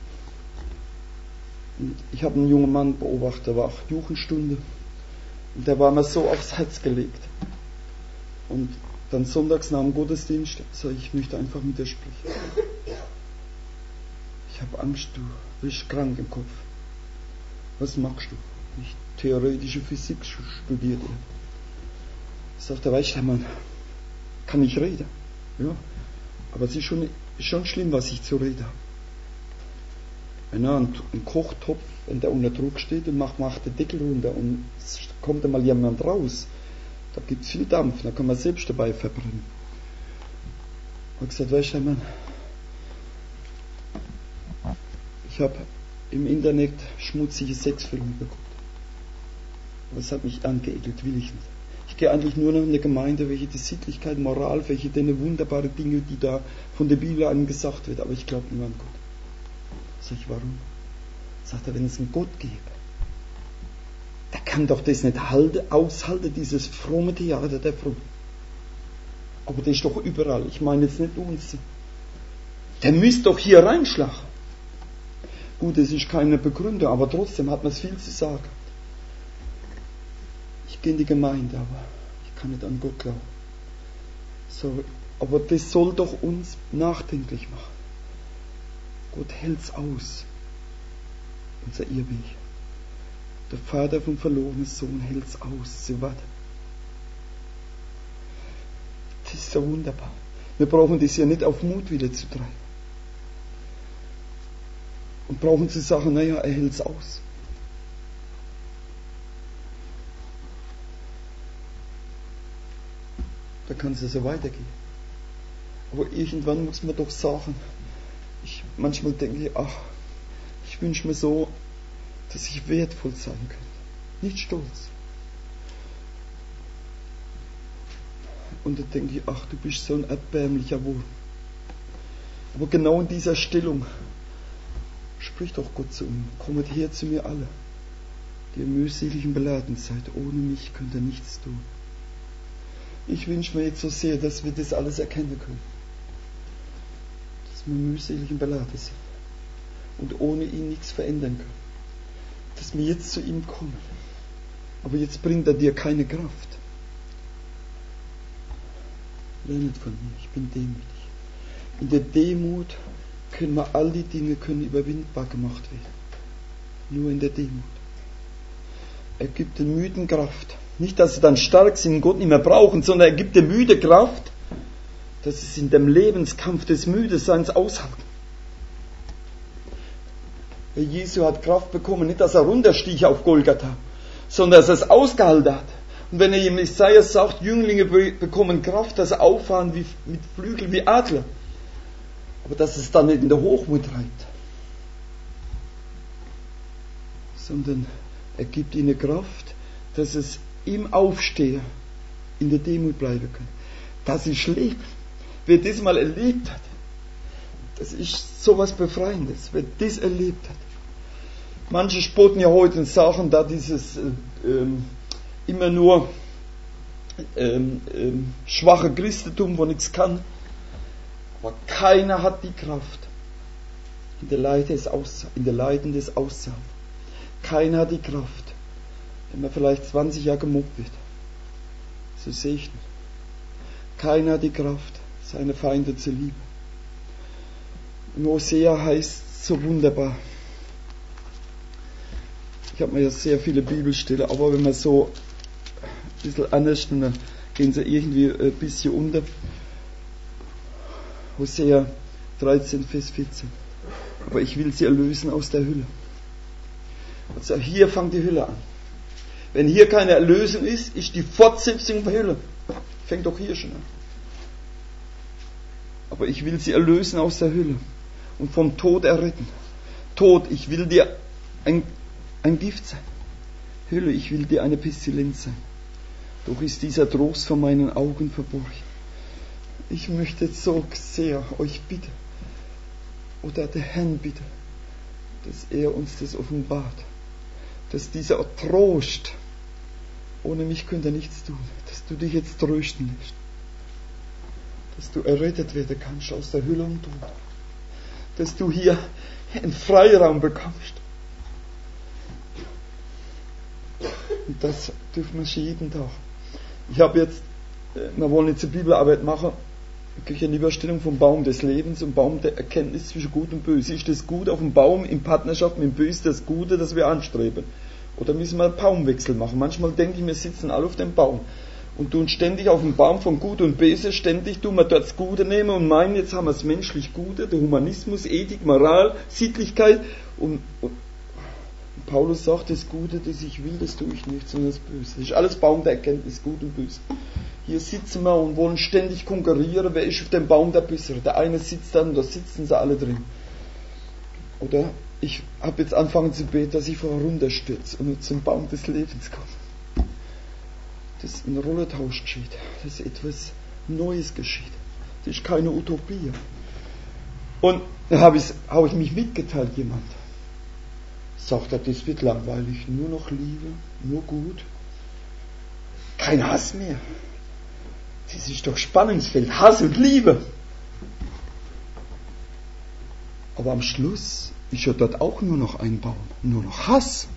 und ich habe einen jungen Mann beobachtet, der war auch Jugendstunde und der war mir so aufs Herz gelegt. Und dann sonntags nach dem Gottesdienst sage ich, ich möchte einfach mit dir sprechen. Ich habe Angst, du bist krank im Kopf. Was magst du? Ich theoretische Physik studiert. Sagt er, weißt du, Mann, kann ich reden? Ja, aber es ist schon, ist schon schlimm, was ich zu reden habe. Wenn er ein Kochtopf, wenn der unter Druck steht und macht, macht den Deckel runter und es kommt einmal jemand raus, da gibt es viel Dampf, da kann man selbst dabei verbrennen. Ich habe gesagt, weißt du, Mann, ich habe im Internet schmutzige Sexfilme geguckt. Aber es hat mich angeekelt, will ich nicht. Ich gehe eigentlich nur noch in eine Gemeinde, welche die Sittlichkeit, Moral, welche diese wunderbaren Dinge, die da von der Bibel einem gesagt wird, aber ich glaube nicht an Gott. Sag ich, warum? Sagt er, wenn es einen Gott gäbe, der kann doch das nicht halten, aushalten, dieses fromme Theater der Frommen. Aber der ist doch überall, ich meine jetzt nicht uns. Der müsste doch hier reinschlagen. Gut, es ist keine Begründung, aber trotzdem hat man es viel zu sagen. Ich gehe in die Gemeinde, aber ich kann nicht an Gott glauben. So, aber das soll doch uns nachdenklich machen. Gott hält's aus. Unser Irrweg. Der Vater vom verlorenen Sohn hält's aus. Sie warten. Das ist so wunderbar. Wir brauchen das ja nicht auf Mut wieder zu treiben. Und brauchen zu sagen, naja, er hält's aus. Da kann es ja so weitergehen. Aber irgendwann muss man doch sagen, ich, manchmal denke ich, ach, ich wünsche mir so, dass ich wertvoll sein könnte. Nicht stolz. Und da denke ich, ach, du bist so ein erbärmlicher Wurm. Aber genau in dieser Stellung spricht doch Gott zu uns. Kommet her zu mir alle, die ihr mühselig und beladen seid. Ohne mich könnt ihr nichts tun. Ich wünsche mir jetzt so sehr, dass wir das alles erkennen können. Dass wir mühselig und beladen sind. Und ohne ihn nichts verändern können. Dass wir jetzt zu ihm kommen. Aber jetzt bringt er dir keine Kraft. Lernet von mir, ich bin demütig. In der Demut können wir all die Dinge können überwindbar gemacht werden. Nur in der Demut. Er gibt den Müden Kraft. Nicht, dass sie dann stark sind und Gott nicht mehr brauchen, sondern er gibt den Müde Kraft, dass sie in dem Lebenskampf des Müdeseins aushalten. Jesus hat Kraft bekommen, nicht, dass er runterstieg auf Golgatha, sondern dass er es ausgehalten hat. Und wenn er im Jesaja sagt, Jünglinge bekommen Kraft, dass sie auffahren wie, mit Flügeln wie Adler, aber dass es dann nicht in der Hochmut treibt, sondern er gibt ihnen Kraft, dass es im Aufstehen in der Demut bleiben kann. Dass ich lebe. Wer das mal erlebt hat, das ist sowas Befreiendes. Wer das erlebt hat. Manche spotten ja heute und sagen da dieses äh, ähm, immer nur ähm, ähm, schwache Christentum, wo nichts kann. Aber keiner hat die Kraft in der Leiden des Aussagen, in der Leiden des Aussagen. Keiner hat die Kraft, wenn man vielleicht zwanzig Jahre gemobbt wird. So sehe ich nicht. Keiner hat die Kraft, seine Feinde zu lieben. Im Hosea heißt so wunderbar. Ich habe mir ja sehr viele Bibelstellen, aber wenn man so ein bisschen anders, dann gehen sie irgendwie ein bisschen unter. Hosea dreizehn, Vers vierzehn. Aber ich will sie erlösen aus der Hülle. Also hier fängt die Hülle an. Wenn hier keine Erlösung ist, ist die Fortsetzung der Hülle. Fängt doch hier schon an. Aber ich will sie erlösen aus der Hülle und vom Tod erretten. Tod, ich will dir ein, ein Gift sein. Hülle, ich will dir eine Pestilenz sein. Doch ist dieser Trost vor meinen Augen verborgen. Ich möchte so sehr euch bitten, oder der Herrn bitten, dass er uns das offenbart. dass dieser Trost, ohne mich könnt ihr nichts tun, dass du dich jetzt trösten lässt, dass du errettet werden kannst aus der Hölle und Tod, dass du hier einen Freiraum bekommst. Und das dürfen wir jeden Tag. Ich habe jetzt, wir wollen jetzt eine Bibelarbeit machen, eine Überstellung vom Baum des Lebens und Baum der Erkenntnis zwischen Gut und Böse. Ist das Gut auf dem Baum in Partnerschaft mit dem Böse das Gute, das wir anstreben? Oder müssen wir einen Baumwechsel machen? Manchmal denke ich, wir sitzen alle auf dem Baum und tun ständig auf dem Baum von Gut und Böse, ständig tun wir dort das Gute nehmen und meinen, jetzt haben wir das menschlich Gute, der Humanismus, Ethik, Moral, Sittlichkeit und, und Paulus sagt, das Gute, das ich will, das tue ich nicht, sondern das Böse. Das ist alles Baum der Erkenntnis, Gut und Böse. Hier sitzen wir und wollen ständig konkurrieren, wer ist auf dem Baum der Bessere. Der eine sitzt dann, da sitzen sie alle drin. Oder ich habe jetzt angefangen zu beten, dass ich vorher runterstürze und zum Baum des Lebens komme. Dass ein Rollentausch geschieht, dass etwas Neues geschieht. Das ist keine Utopie. Und dann habe ich, habe ich mich mitgeteilt, jemand. Sagt er, das wird langweilig, nur noch Liebe, nur gut. Kein Hass mehr. Das ist doch Spannungsfeld, Hass und Liebe. Aber am Schluss ist ja dort auch nur noch ein Baum, nur noch Hass.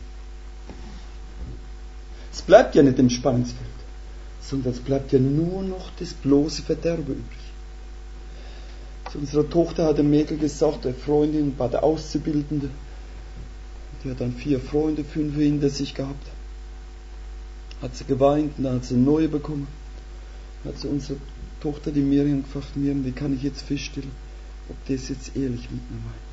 Es bleibt ja nicht im Spannungsfeld, sondern es bleibt ja nur noch das bloße Verderben übrig. Zu unserer Tochter hat ein Mädel gesagt, eine Freundin, bei der Auszubildende, die hat dann vier Freunde, fünf hinter sich gehabt. Hat sie geweint und dann hat sie eine neue bekommen. Dann hat sie unsere Tochter, die Miriam, gefragt, Miriam, wie kann ich jetzt feststellen, ob das jetzt ehrlich mit mir meint?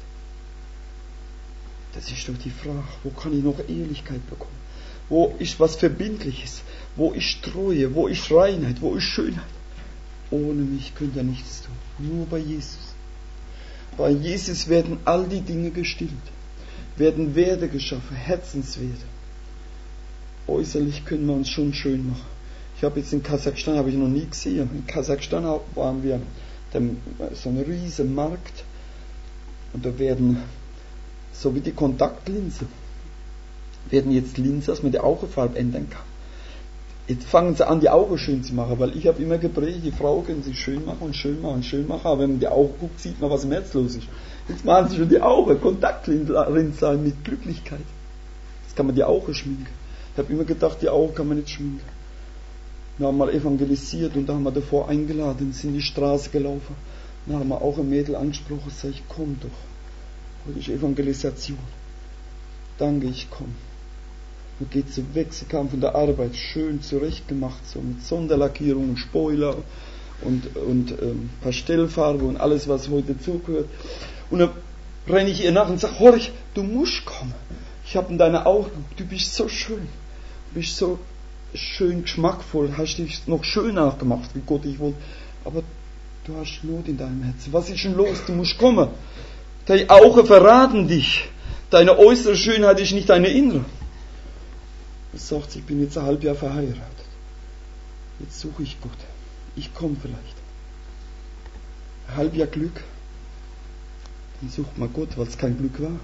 Das ist doch die Frage, wo kann ich noch Ehrlichkeit bekommen? Wo ist was Verbindliches? Wo ist Treue? Wo ist Reinheit? Wo ist Schönheit? Ohne mich könnt ihr nichts tun. Nur bei Jesus. Bei Jesus werden all die Dinge gestillt. Werden Werte geschaffen, Herzenswerte. Äußerlich können wir uns schon schön machen. Ich habe jetzt in Kasachstan, habe ich noch nie gesehen, in Kasachstan waren wir dem, so ein riesen Markt und da werden, so wie die Kontaktlinse, werden jetzt Linsen, dass man die Augenfarbe ändern kann. Jetzt fangen sie an, die Augen schön zu machen, weil ich habe immer gepredigt, die Frau können sich schön machen und schön machen und schön machen, aber wenn man die Augen guckt, sieht man, was im Herz los ist. Jetzt machen sie schon die Augen, Kontaktlinsen sein mit Glücklichkeit. Jetzt kann man die Augen schminken. Ich habe immer gedacht, die Augen kann man nicht schminken. Wir haben mal evangelisiert und da haben wir davor eingeladen, sind in die Straße gelaufen. Dann haben wir auch ein Mädel angesprochen, sag ich, komm doch. Heute ist Evangelisation. Danke, ich komme. Und geht so weg, sie kam von der Arbeit, schön zurechtgemacht, so mit Sonderlackierung und Spoiler und, und ähm, Pastellfarbe und alles, was heute zugehört. Und dann renne ich ihr nach und sage, Horch, du musst kommen. Ich habe in deine Augen, du bist so schön, du bist so schön geschmackvoll, hast dich noch schöner gemacht, wie Gott dich wollte. Aber du hast Not in deinem Herzen. Was ist denn los? Du musst kommen. Deine Augen verraten dich. Deine äußere Schönheit ist nicht deine innere. Er sagt, ich bin jetzt ein halbes Jahr verheiratet. Jetzt suche ich Gott. Ich komme vielleicht. Ein halbes Jahr Glück. Dann sucht man Gott, weil es kein Glück war.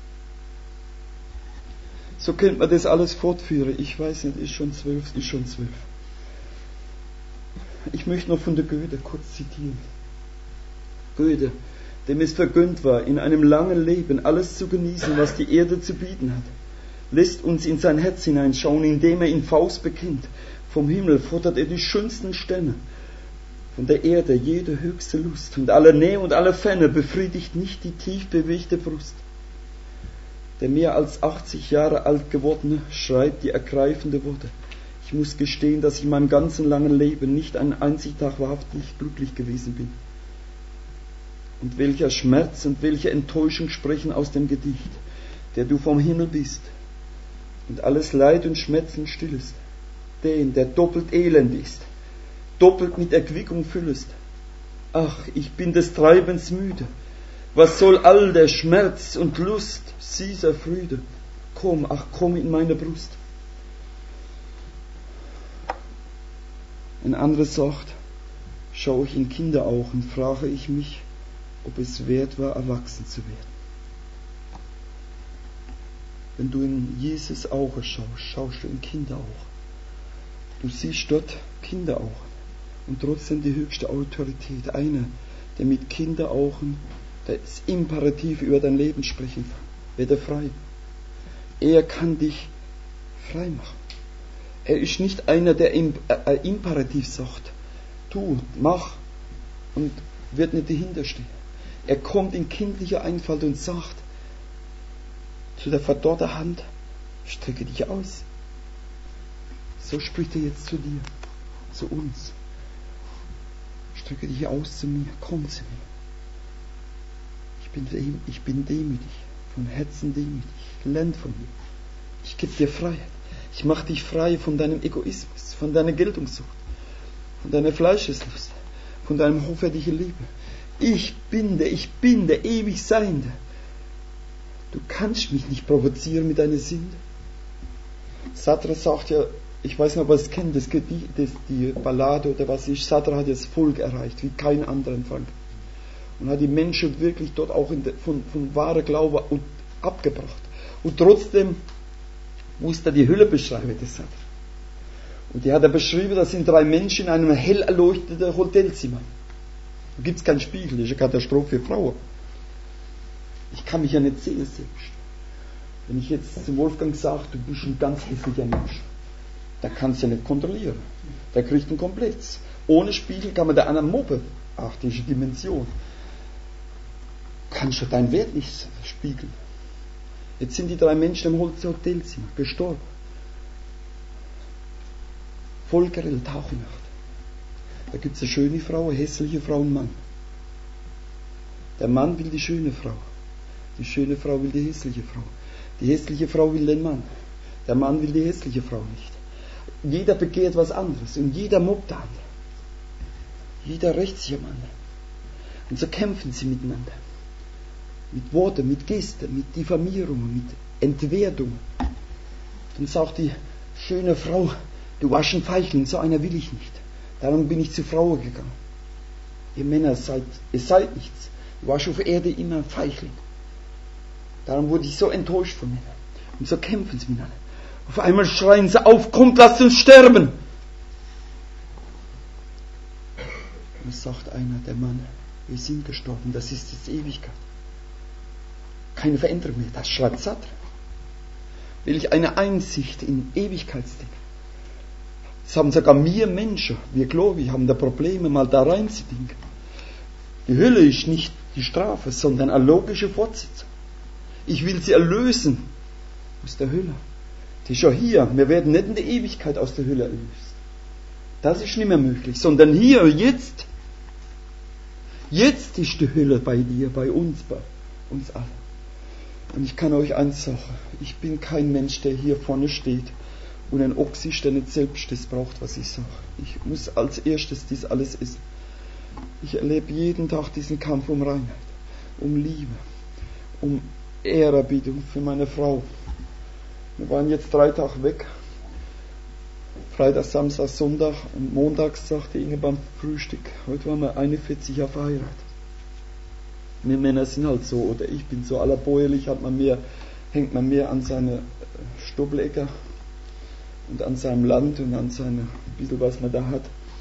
So könnte man das alles fortführen. Ich weiß nicht, ist schon zwölf, ist schon zwölf. Ich möchte noch von der Goethe kurz zitieren. Goethe, dem es vergönnt war, in einem langen Leben alles zu genießen, was die Erde zu bieten hat, lässt uns in sein Herz hineinschauen, indem er in Faust bekennt. Vom Himmel fordert er die schönsten Sterne, von der Erde jede höchste Lust, und aller Nähe und aller Ferne befriedigt nicht die tief bewegte Brust. Der mehr als achtzig Jahre alt gewordene schreibt die ergreifende Worte. Ich muss gestehen, dass ich in meinem ganzen langen Leben nicht einen einzigen Tag wahrhaftig glücklich gewesen bin. Und welcher Schmerz und welche Enttäuschung sprechen aus dem Gedicht, der du vom Himmel bist und alles Leid und Schmerzen stillest, den, der doppelt elend ist, doppelt mit Erquickung füllest. Ach, ich bin des Treibens müde. Was soll all der Schmerz und Lust dieser Freude? Komm, ach komm in meine Brust. Ein anderer sagt, schaue ich in Kinderaugen, frage ich mich, ob es wert war, erwachsen zu werden. Wenn du in Jesus Augen schaust, schaust du in Kinderaugen. Du siehst dort Kinderaugen und trotzdem die höchste Autorität. Einer, der mit Kinderaugen das Imperativ über dein Leben sprechen kann. Werde frei. Er kann dich frei machen. Er ist nicht einer, der im, äh, imperativ sagt, tu, mach und wird nicht dahinter stehen. Er kommt in kindlicher Einfalt und sagt zu der verdorrten Hand, strecke dich aus. So spricht er jetzt zu dir, zu uns. Strecke dich aus zu mir, komm zu mir. Ich bin, ich bin demütig, von Herzen demütig. Lern von mir. Ich gebe dir Freiheit. Ich mache dich frei von deinem Egoismus, von deiner Geltungssucht, von deiner Fleischeslust, von deinem hoffärtigen Liebe. Ich bin der, ich bin der ewig Seiende. Du kannst mich nicht provozieren mit deiner Sünde. Sartre sagt ja, ich weiß nicht, ob ihr es kennt, das Gedicht, das, die Ballade oder was ist. Sartre hat das Volk erreicht, wie kein anderer in Frankreich. Und hat die Menschen wirklich dort auch in de, von, von wahrer Glaube abgebracht. Und trotzdem musste er die Hölle beschreiben, das Sartre. Und die hat er beschrieben, das sind drei Menschen in einem hell erleuchteten Hotelzimmer. Da gibt es keinen Spiegel, das ist eine Katastrophe für Frauen. Ich kann mich ja nicht sehen selbst. Wenn ich jetzt zu Wolfgang sage, du bist ein ganz hässlicher Mensch, da kannst du ja nicht kontrollieren. Der kriegt einen Komplex. Ohne Spiegel kann man der anderen mobben. Ach, diese Dimension. Kannst du deinen Wert nicht spiegeln. Jetzt sind die drei Menschen im Hotelzimmer gestorben. Vollgerille, Tauchnacht. Da gibt es eine schöne Frau, eine hässliche Frau und einen Mann. Der Mann will die schöne Frau. Die schöne Frau will die hässliche Frau. Die hässliche Frau will den Mann. Der Mann will die hässliche Frau nicht. Jeder begehrt was anderes und jeder mobbt den anderen. Jeder rächt sich am anderen. Und so kämpfen sie miteinander. Mit Worten, mit Gesten, mit Diffamierungen, mit Entwertungen. Dann sagt die schöne Frau, du warst ein Feigling, so einer will ich nicht. Darum bin ich zu Frauen gegangen. Ihr Männer seid, ihr seid nichts. Du warst auf Erde immer ein Feigling. Darum wurde ich so enttäuscht von Männern. Und so kämpfen sie miteinander. Auf einmal schreien sie auf, kommt, lasst uns sterben. Und es sagt einer, der Mann, wir sind gestorben, das ist jetzt Ewigkeit. Keine Veränderung mehr, das schreibt Sartre. Welch eine Einsicht in Ewigkeitsdinge. Das haben sogar wir Menschen, wir Gläubige, haben da Probleme, mal da reinzudenken. Die Hölle ist nicht die Strafe, sondern eine logische Fortsetzung. Ich will sie erlösen aus der Hölle. Die ist schon hier. Wir werden nicht in der Ewigkeit aus der Hölle erlöst. Das ist nicht mehr möglich, sondern hier, jetzt. Jetzt ist die Hölle bei dir, bei uns, bei uns allen. Und ich kann euch eins sagen, ich bin kein Mensch, der hier vorne steht und ein Ochs ist, der nicht selbst das braucht, was ich sage. Ich muss als erstes dies alles essen. Ich erlebe jeden Tag diesen Kampf um Reinheit, um Liebe, um Ehrerbietung für meine Frau. Wir waren jetzt drei Tage weg. Freitag, Samstag, Sonntag und montags sagte Inge beim Frühstück, heute waren wir einundvierzig Jahre verheiratet. Wir Männer sind halt so, oder ich bin so allerbäuerlich, hat man mehr, hängt man mehr an seine Stobbelecke und an seinem Land und an seine bisschen was man da hat.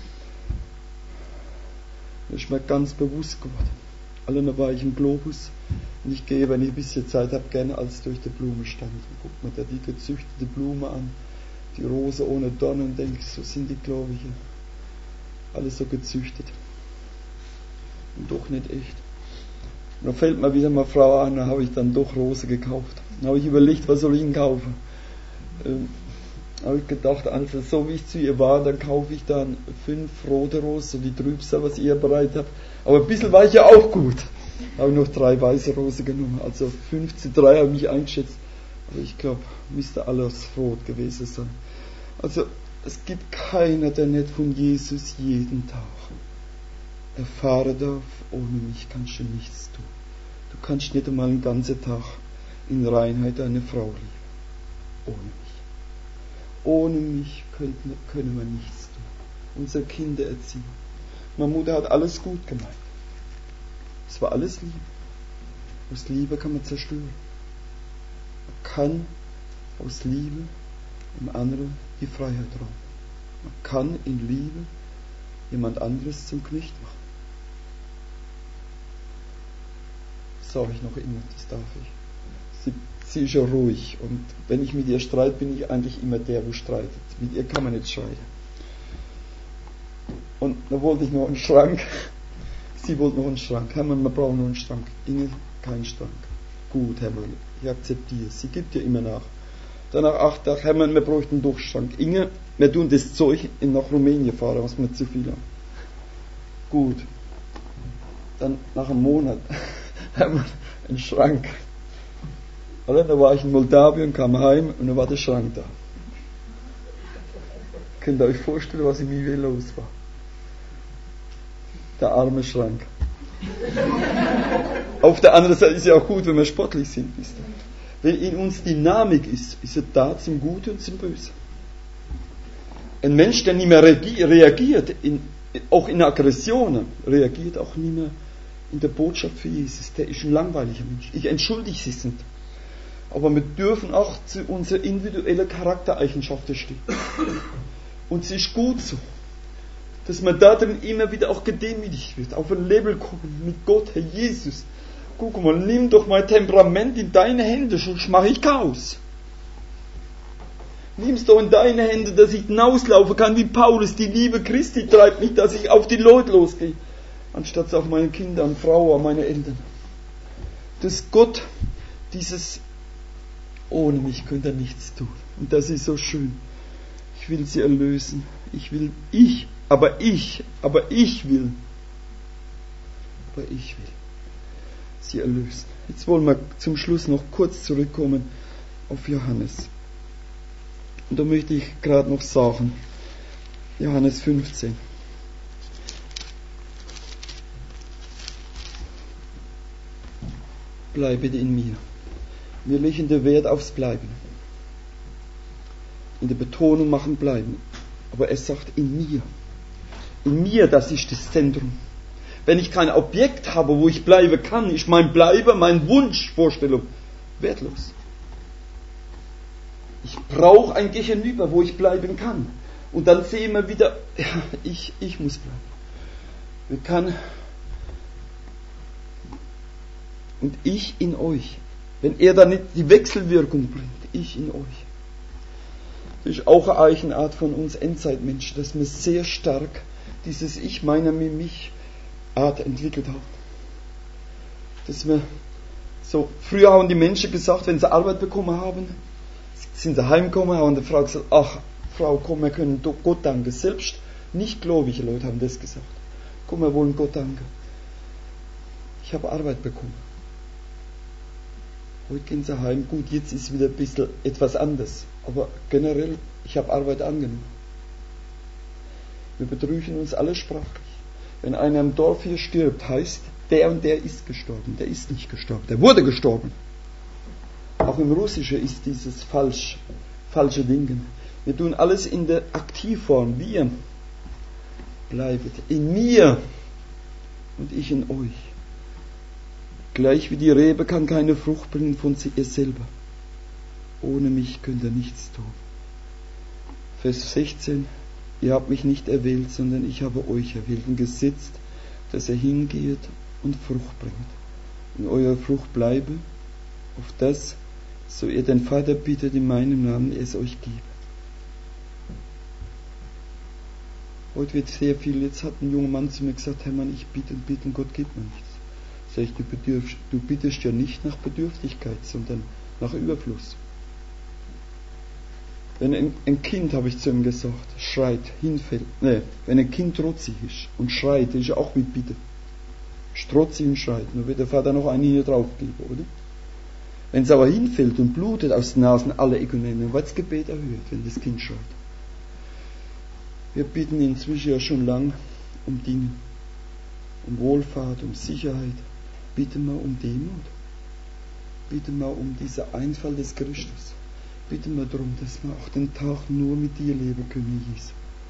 Das ist mir ganz bewusst geworden. Alle war ich im Globus und ich gehe, wenn ich ein bisschen Zeit habe, gerne als durch die Blumenstand und gucke mir da die gezüchtete Blume an, die Rose ohne Dornen und denke, so sind die Gläubigen. Alles so gezüchtet. Und doch nicht echt. Und dann fällt mir wieder mal Frau an, da habe ich dann doch Rose gekauft. Dann habe ich überlegt, was soll ich denn kaufen? Ähm, habe ich gedacht, also so wie ich zu ihr war, dann kaufe ich dann fünf rote Rosen, so die Trübsal, was ihr bereit habt. Aber ein bisschen war ich ja auch gut. Da habe ich noch drei weiße Rosen genommen. Also fünf zu drei habe ich mich eingeschätzt. Aber ich glaube, müsste alles rot gewesen sein. Also es gibt keiner, der nicht von Jesus jeden Tag erfahren darf. Ohne mich kannst du nichts tun. Du kannst nicht einmal einen ganzen Tag in Reinheit eine Frau lieben. Ohne mich. Ohne mich könnten, können wir nichts tun. Unsere Kinder erziehen. Meine Mutter hat alles gut gemeint. Es war alles Liebe. Aus Liebe kann man zerstören. Man kann aus Liebe dem anderen die Freiheit rauben. Man kann in Liebe jemand anderes zum Knecht machen. Das sage ich noch immer, das darf ich. Sie, sie ist ja ruhig und wenn ich mit ihr streite, bin ich eigentlich immer der, wo streitet. Mit ihr kann man nicht streiten. Und da wollte ich noch einen Schrank. Sie wollte noch einen Schrank. Hermann, wir brauchen noch einen Schrank. Inge, kein Schrank. Gut, Hermann, ich akzeptiere es. Sie gibt ja immer nach. Danach acht Tage, Hermann, wir bräuchten einen Durchschrank. Inge, wir tun das Zeug in nach Rumänien fahren, was wir zu viel haben. Gut. Dann nach einem Monat, Hermann, ein Schrank. Oder? Da war ich in Moldawien, kam heim und dann war der Schrank da. Könnt ihr euch vorstellen, was in mir los war? Der arme Schrank. Auf der anderen Seite ist es ja auch gut, wenn wir sportlich sind. Wenn in uns Dynamik ist, ist er da zum Guten und zum Bösen. Ein Mensch, der nicht mehr reagiert, in, auch in Aggressionen, reagiert auch nicht mehr in der Botschaft für Jesus. Der ist ein langweiliger Mensch. Ich entschuldige Sie nicht. Aber wir dürfen auch zu unseren individuellen Charaktereigenschaften stehen. Und es ist gut so, dass man da drin immer wieder auch gedemütigt wird, auf ein Level kommen mit Gott, Herr Jesus. Guck mal, nimm doch mein Temperament in deine Hände, sonst mache ich Chaos. Nimm es doch in deine Hände, dass ich hinauslaufen kann wie Paulus. Die Liebe Christi treibt mich, dass ich auf die Leute losgehe, anstatt auf meine Kinder und Frau, auf meine Eltern. Dass Gott dieses, ohne mich könnt ihr nichts tun. Und das ist so schön. Ich will sie erlösen. Ich will, ich, aber ich, aber ich will. Aber ich will sie erlösen. Jetzt wollen wir zum Schluss noch kurz zurückkommen auf Johannes. Und da möchte ich gerade noch sagen, Johannes fünfzehn. Bleibet in mir. Wir legen den Wert aufs Bleiben. In der Betonung machen bleiben. Aber er sagt in mir. In mir, das ist das Zentrum. Wenn ich kein Objekt habe, wo ich bleiben kann, ist mein Bleiben, mein Wunschvorstellung wertlos. Ich brauche ein Gegenüber, wo ich bleiben kann. Und dann sehen wir wieder, ja, ich, ich muss bleiben. Wir kann und ich in euch. Wenn er dann nicht die Wechselwirkung bringt, ich in euch. Das ist auch eine Eigenart von uns Endzeitmenschen, dass wir sehr stark dieses Ich, meiner, mir, mich Art entwickelt haben. Dass wir so, früher haben die Menschen gesagt, wenn sie Arbeit bekommen haben, sind sie heimgekommen, haben die Frau gesagt, ach, Frau, komm, wir können Gott danken. Selbst nicht gläubige Leute haben das gesagt. Komm, wir wollen Gott danken. Ich habe Arbeit bekommen. Heute gehen sie heim. Gut, jetzt ist wieder ein bisschen etwas anders. Aber generell, ich habe Arbeit angenommen. Wir betrügen uns alle sprachlich. Wenn einer im Dorf hier stirbt, heißt, der und der ist gestorben. Der ist nicht gestorben. Der wurde gestorben. Auch im Russischen ist dieses falsch, falsche Ding. Wir tun alles in der Aktivform. Wir bleibet in mir und ich in euch. Gleich wie die Rebe kann keine Frucht bringen von ihr selber. Ohne mich könnt ihr nichts tun. Vers sechzehn. Ihr habt mich nicht erwählt, sondern ich habe euch erwählt und gesetzt, dass ihr hingeht und Frucht bringt. Und eure Frucht bleibe, auf das, so ihr den Vater bittet in meinem Namen, er es euch gebe. Heute wird sehr viel, jetzt hat ein junger Mann zu mir gesagt, Herr Mann, ich bitte und bitte und Gott gibt mir nichts. Sag ich, du, bedürfst, du bittest ja nicht nach Bedürftigkeit, sondern nach Überfluss. Wenn ein, ein Kind, habe ich zu ihm gesagt, schreit, hinfällt, ne, wenn ein Kind trotzig ist und schreit, ist er auch mit Bitte. Ist trotzig und schreit, nur wird der Vater noch einen hier drauf geben, oder? Wenn es aber hinfällt und blutet aus den Nasen alle Ecken, dann wird das Gebet erhöht, wenn das Kind schreit. Wir bitten inzwischen ja schon lang um Dinge, um Wohlfahrt, um Sicherheit. Bitten wir um Demut. Bitten wir um diesen Einfall des Christus. Bitten wir darum, dass wir auch den Tag nur mit dir leben können, Jesus.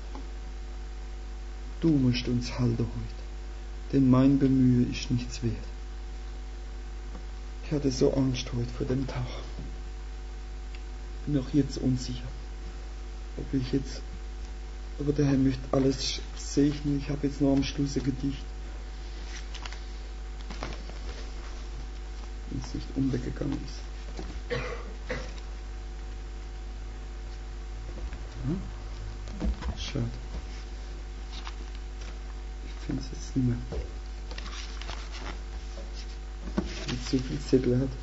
Du musst uns halten heute, denn mein Bemühen ist nichts wert. Ich hatte so Angst heute vor dem Tag. bin auch jetzt unsicher, ob ich jetzt, aber der Herr möchte alles segnen. Ich habe jetzt noch am Schluss ein Gedicht, wenn es nicht untergegangen ist. Ja? Schade. Ich finde es jetzt nicht mehr. Weil es so viel Zettel hat.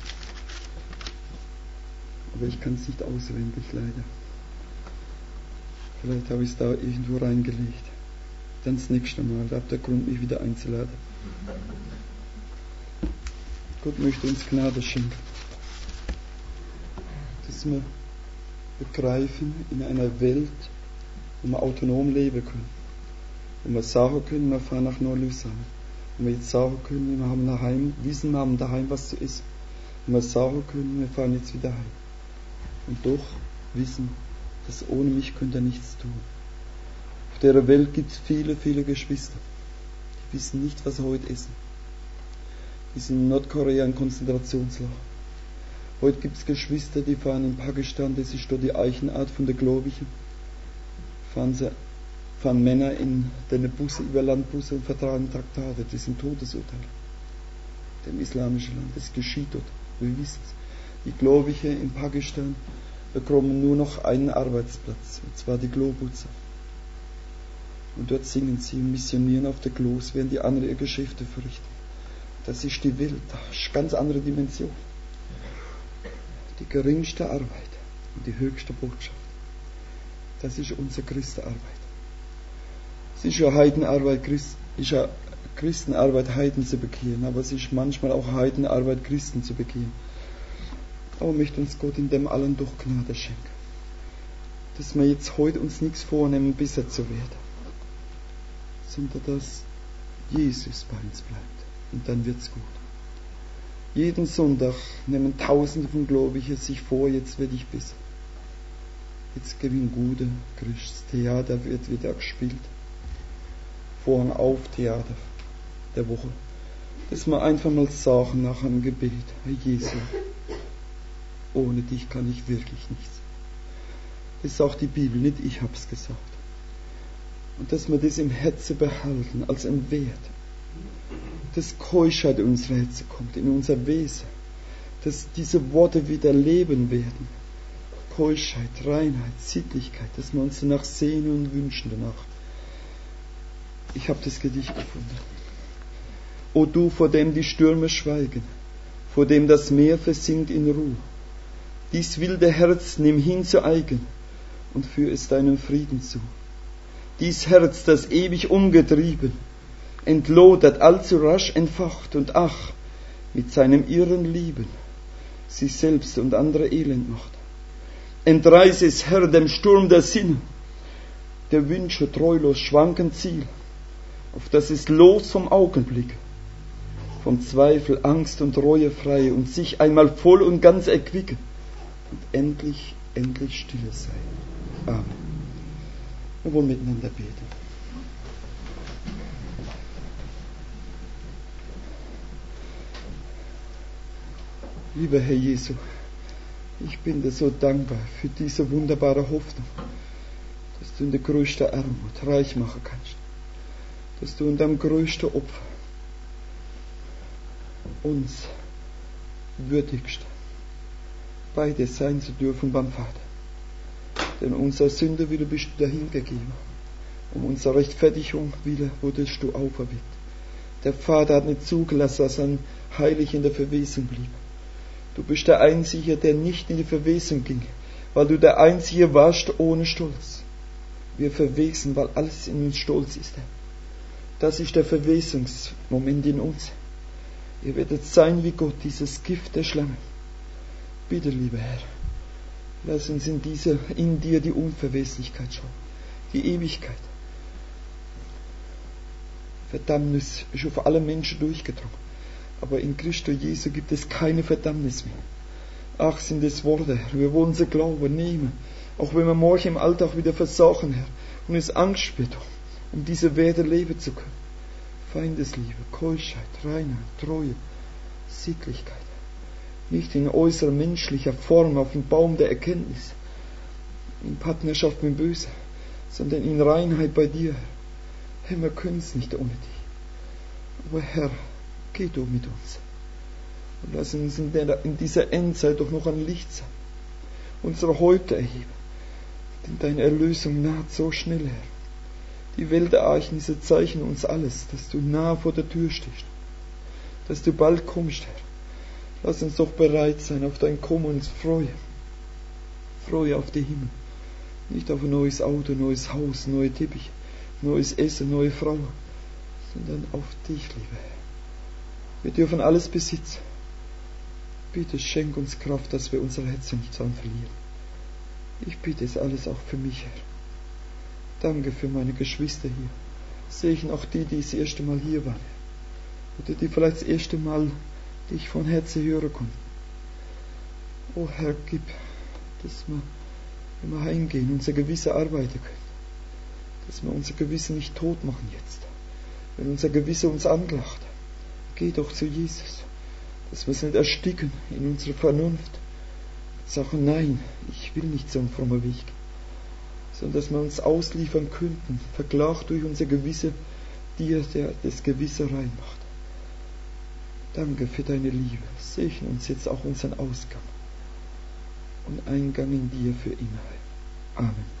Aber ich kann es nicht auswendig, leider. Vielleicht habe ich es da irgendwo reingelegt. Dann das nächste Mal, da habt ihr Grund, mich wieder einzuladen. Gott möchte uns Gnade schenken, dass wir begreifen, in einer Welt, wo wir autonom leben können, wo wir sagen können, wir fahren nach Neu-Lüsheim, wo wir jetzt sagen können, wir haben daheim, wissen, wir haben daheim was zu essen, wo wir sagen können, wir fahren jetzt wieder heim. Und doch wissen, dass ohne mich könnt ihr nichts tun. Auf der Welt gibt es viele, viele Geschwister, die wissen nicht, was sie heute essen. Die sind in Nordkorea in Konzentrationslager. Heute gibt es Geschwister, die fahren in Pakistan, das ist dort die Eichenart von der Gläubigen. Fahren, sie, fahren Männer in deine Busse, über Landbusse und vertragen Traktate. Das sind Todesurteile. Im islamischen Land. Das geschieht dort. Wir wissen es. Die Gläubigen in Pakistan bekommen nur noch einen Arbeitsplatz, und zwar die Globutzer. Und dort singen sie und missionieren auf der Klos, während die anderen ihre Geschäfte verrichten. Das ist die Welt, das ist eine ganz andere Dimension. Die geringste Arbeit und die höchste Botschaft. Das ist unsere Christenarbeit. Es ist ja Heidenarbeit, Christ, ist ja Christenarbeit, Heiden zu bekehren, aber es ist manchmal auch Heidenarbeit, Christen zu bekehren. Aber möchte uns Gott in dem allen doch Gnade schenken. Dass wir jetzt heute uns nichts vornehmen, besser zu werden, sondern dass Jesus bei uns bleibt. Und dann wird's gut. Jeden Sonntag nehmen Tausende von Gläubigen sich vor, jetzt werde ich besser. Jetzt gewinnt gute Christ. Theater wird wieder gespielt. Vorhang auf, Theater der Woche. Dass wir einfach mal sagen nach einem Gebet, Herr Jesu, ohne dich kann ich wirklich nichts. Das sagt die Bibel, nicht ich hab's gesagt. Und dass wir das im Herzen behalten, als ein Wert. Dass Keuschheit in unser Herz kommt, in unser Wesen. Dass diese Worte wieder Leben werden. Keuschheit, Reinheit, Sittlichkeit, dass wir uns danach sehnen und wünschen danach. Ich habe das Gedicht gefunden. O du, vor dem die Stürme schweigen, vor dem das Meer versinkt in Ruhe, dies wilde Herz nimm hin zu eigen und führ es deinem Frieden zu. Dies Herz, das ewig umgetrieben, entlodert, allzu rasch entfacht und ach, mit seinem irren Lieben sich selbst und andere elend macht. Entreiße es, Herr, dem Sturm der Sinne, der Wünsche treulos schwanken Ziel, auf das es los vom Augenblick, vom Zweifel, Angst und Reue frei und sich einmal voll und ganz erquicke und endlich, endlich stille sei. Amen. Wir wollen miteinander beten. Lieber Herr Jesu, ich bin dir so dankbar für diese wunderbare Hoffnung, dass du in der größten Armut reich machen kannst, dass du in deinem größten Opfer uns würdigst, bei dir sein zu dürfen beim Vater. Denn unser Sünde willen bist du dahingegeben, um unsere Rechtfertigung willen wurdest du auferweckt. Der Vater hat nicht zugelassen, dass ein Heilig in der Verwesung blieb. Du bist der Einzige, der nicht in die Verwesung ging, weil du der Einzige warst ohne Stolz. Wir verwesen, weil alles in uns stolz ist. Das ist der Verwesungsmoment in uns. Ihr werdet sein wie Gott, dieses Gift der Schlange. Bitte, lieber Herr, lass uns in, diese, in dir die Unverweslichkeit schauen, die Ewigkeit. Verdammnis ist auf alle Menschen durchgedrungen. Aber in Christus Jesu gibt es keine Verdammnis mehr. Ach, sind es Worte, Herr. Wir wollen sie glauben, nehmen. Auch wenn wir morgen im Alltag wieder versagen, Herr. Und es Angst wird, um diese Werte leben zu können. Feindesliebe, Keuschheit, Reinheit, Treue, Sittlichkeit. nicht in äußerer menschlicher Form auf dem Baum der Erkenntnis, in Partnerschaft mit dem Bösen, sondern in Reinheit bei dir. Herr, wir können es nicht ohne dich. Aber Herr, geh du mit uns. Und lass uns in, der, in dieser Endzeit doch noch ein Licht sein. Unsere Häupter erheben. Denn deine Erlösung naht so schnell, Herr. Die Weltereignisse zeichnen uns alles, dass du nah vor der Tür stehst. Dass du bald kommst, Herr. Lass uns doch bereit sein auf dein Kommen und uns freuen. Freue auf den Himmel. Nicht auf ein neues Auto, neues Haus, neue Teppiche, neues Essen, neue Frau, sondern auf dich, lieber Herr. Wir dürfen alles besitzen. Bitte schenk uns Kraft, dass wir unsere Herzen nicht daran verlieren. Ich bitte es alles auch für mich, Herr. Danke für meine Geschwister hier. Segne auch die, die das erste Mal hier waren. Oder die vielleicht das erste Mal dich von Herzen hören konnten. O Herr, gib, dass wir, wenn wir heimgehen, unser Gewissen arbeiten können. Dass wir unser Gewissen nicht tot machen jetzt. Wenn unser Gewissen uns anlacht, geh doch zu Jesus. Dass wir es nicht ersticken in unserer Vernunft. Sagen, nein, ich will nicht so ein frommer Weg. Sondern dass wir uns ausliefern könnten, verklagt durch unser Gewissen, dir, der das Gewissen reinmacht. Danke für deine Liebe. Segne uns jetzt auch unseren Ausgang und Eingang in dir für immer. Amen.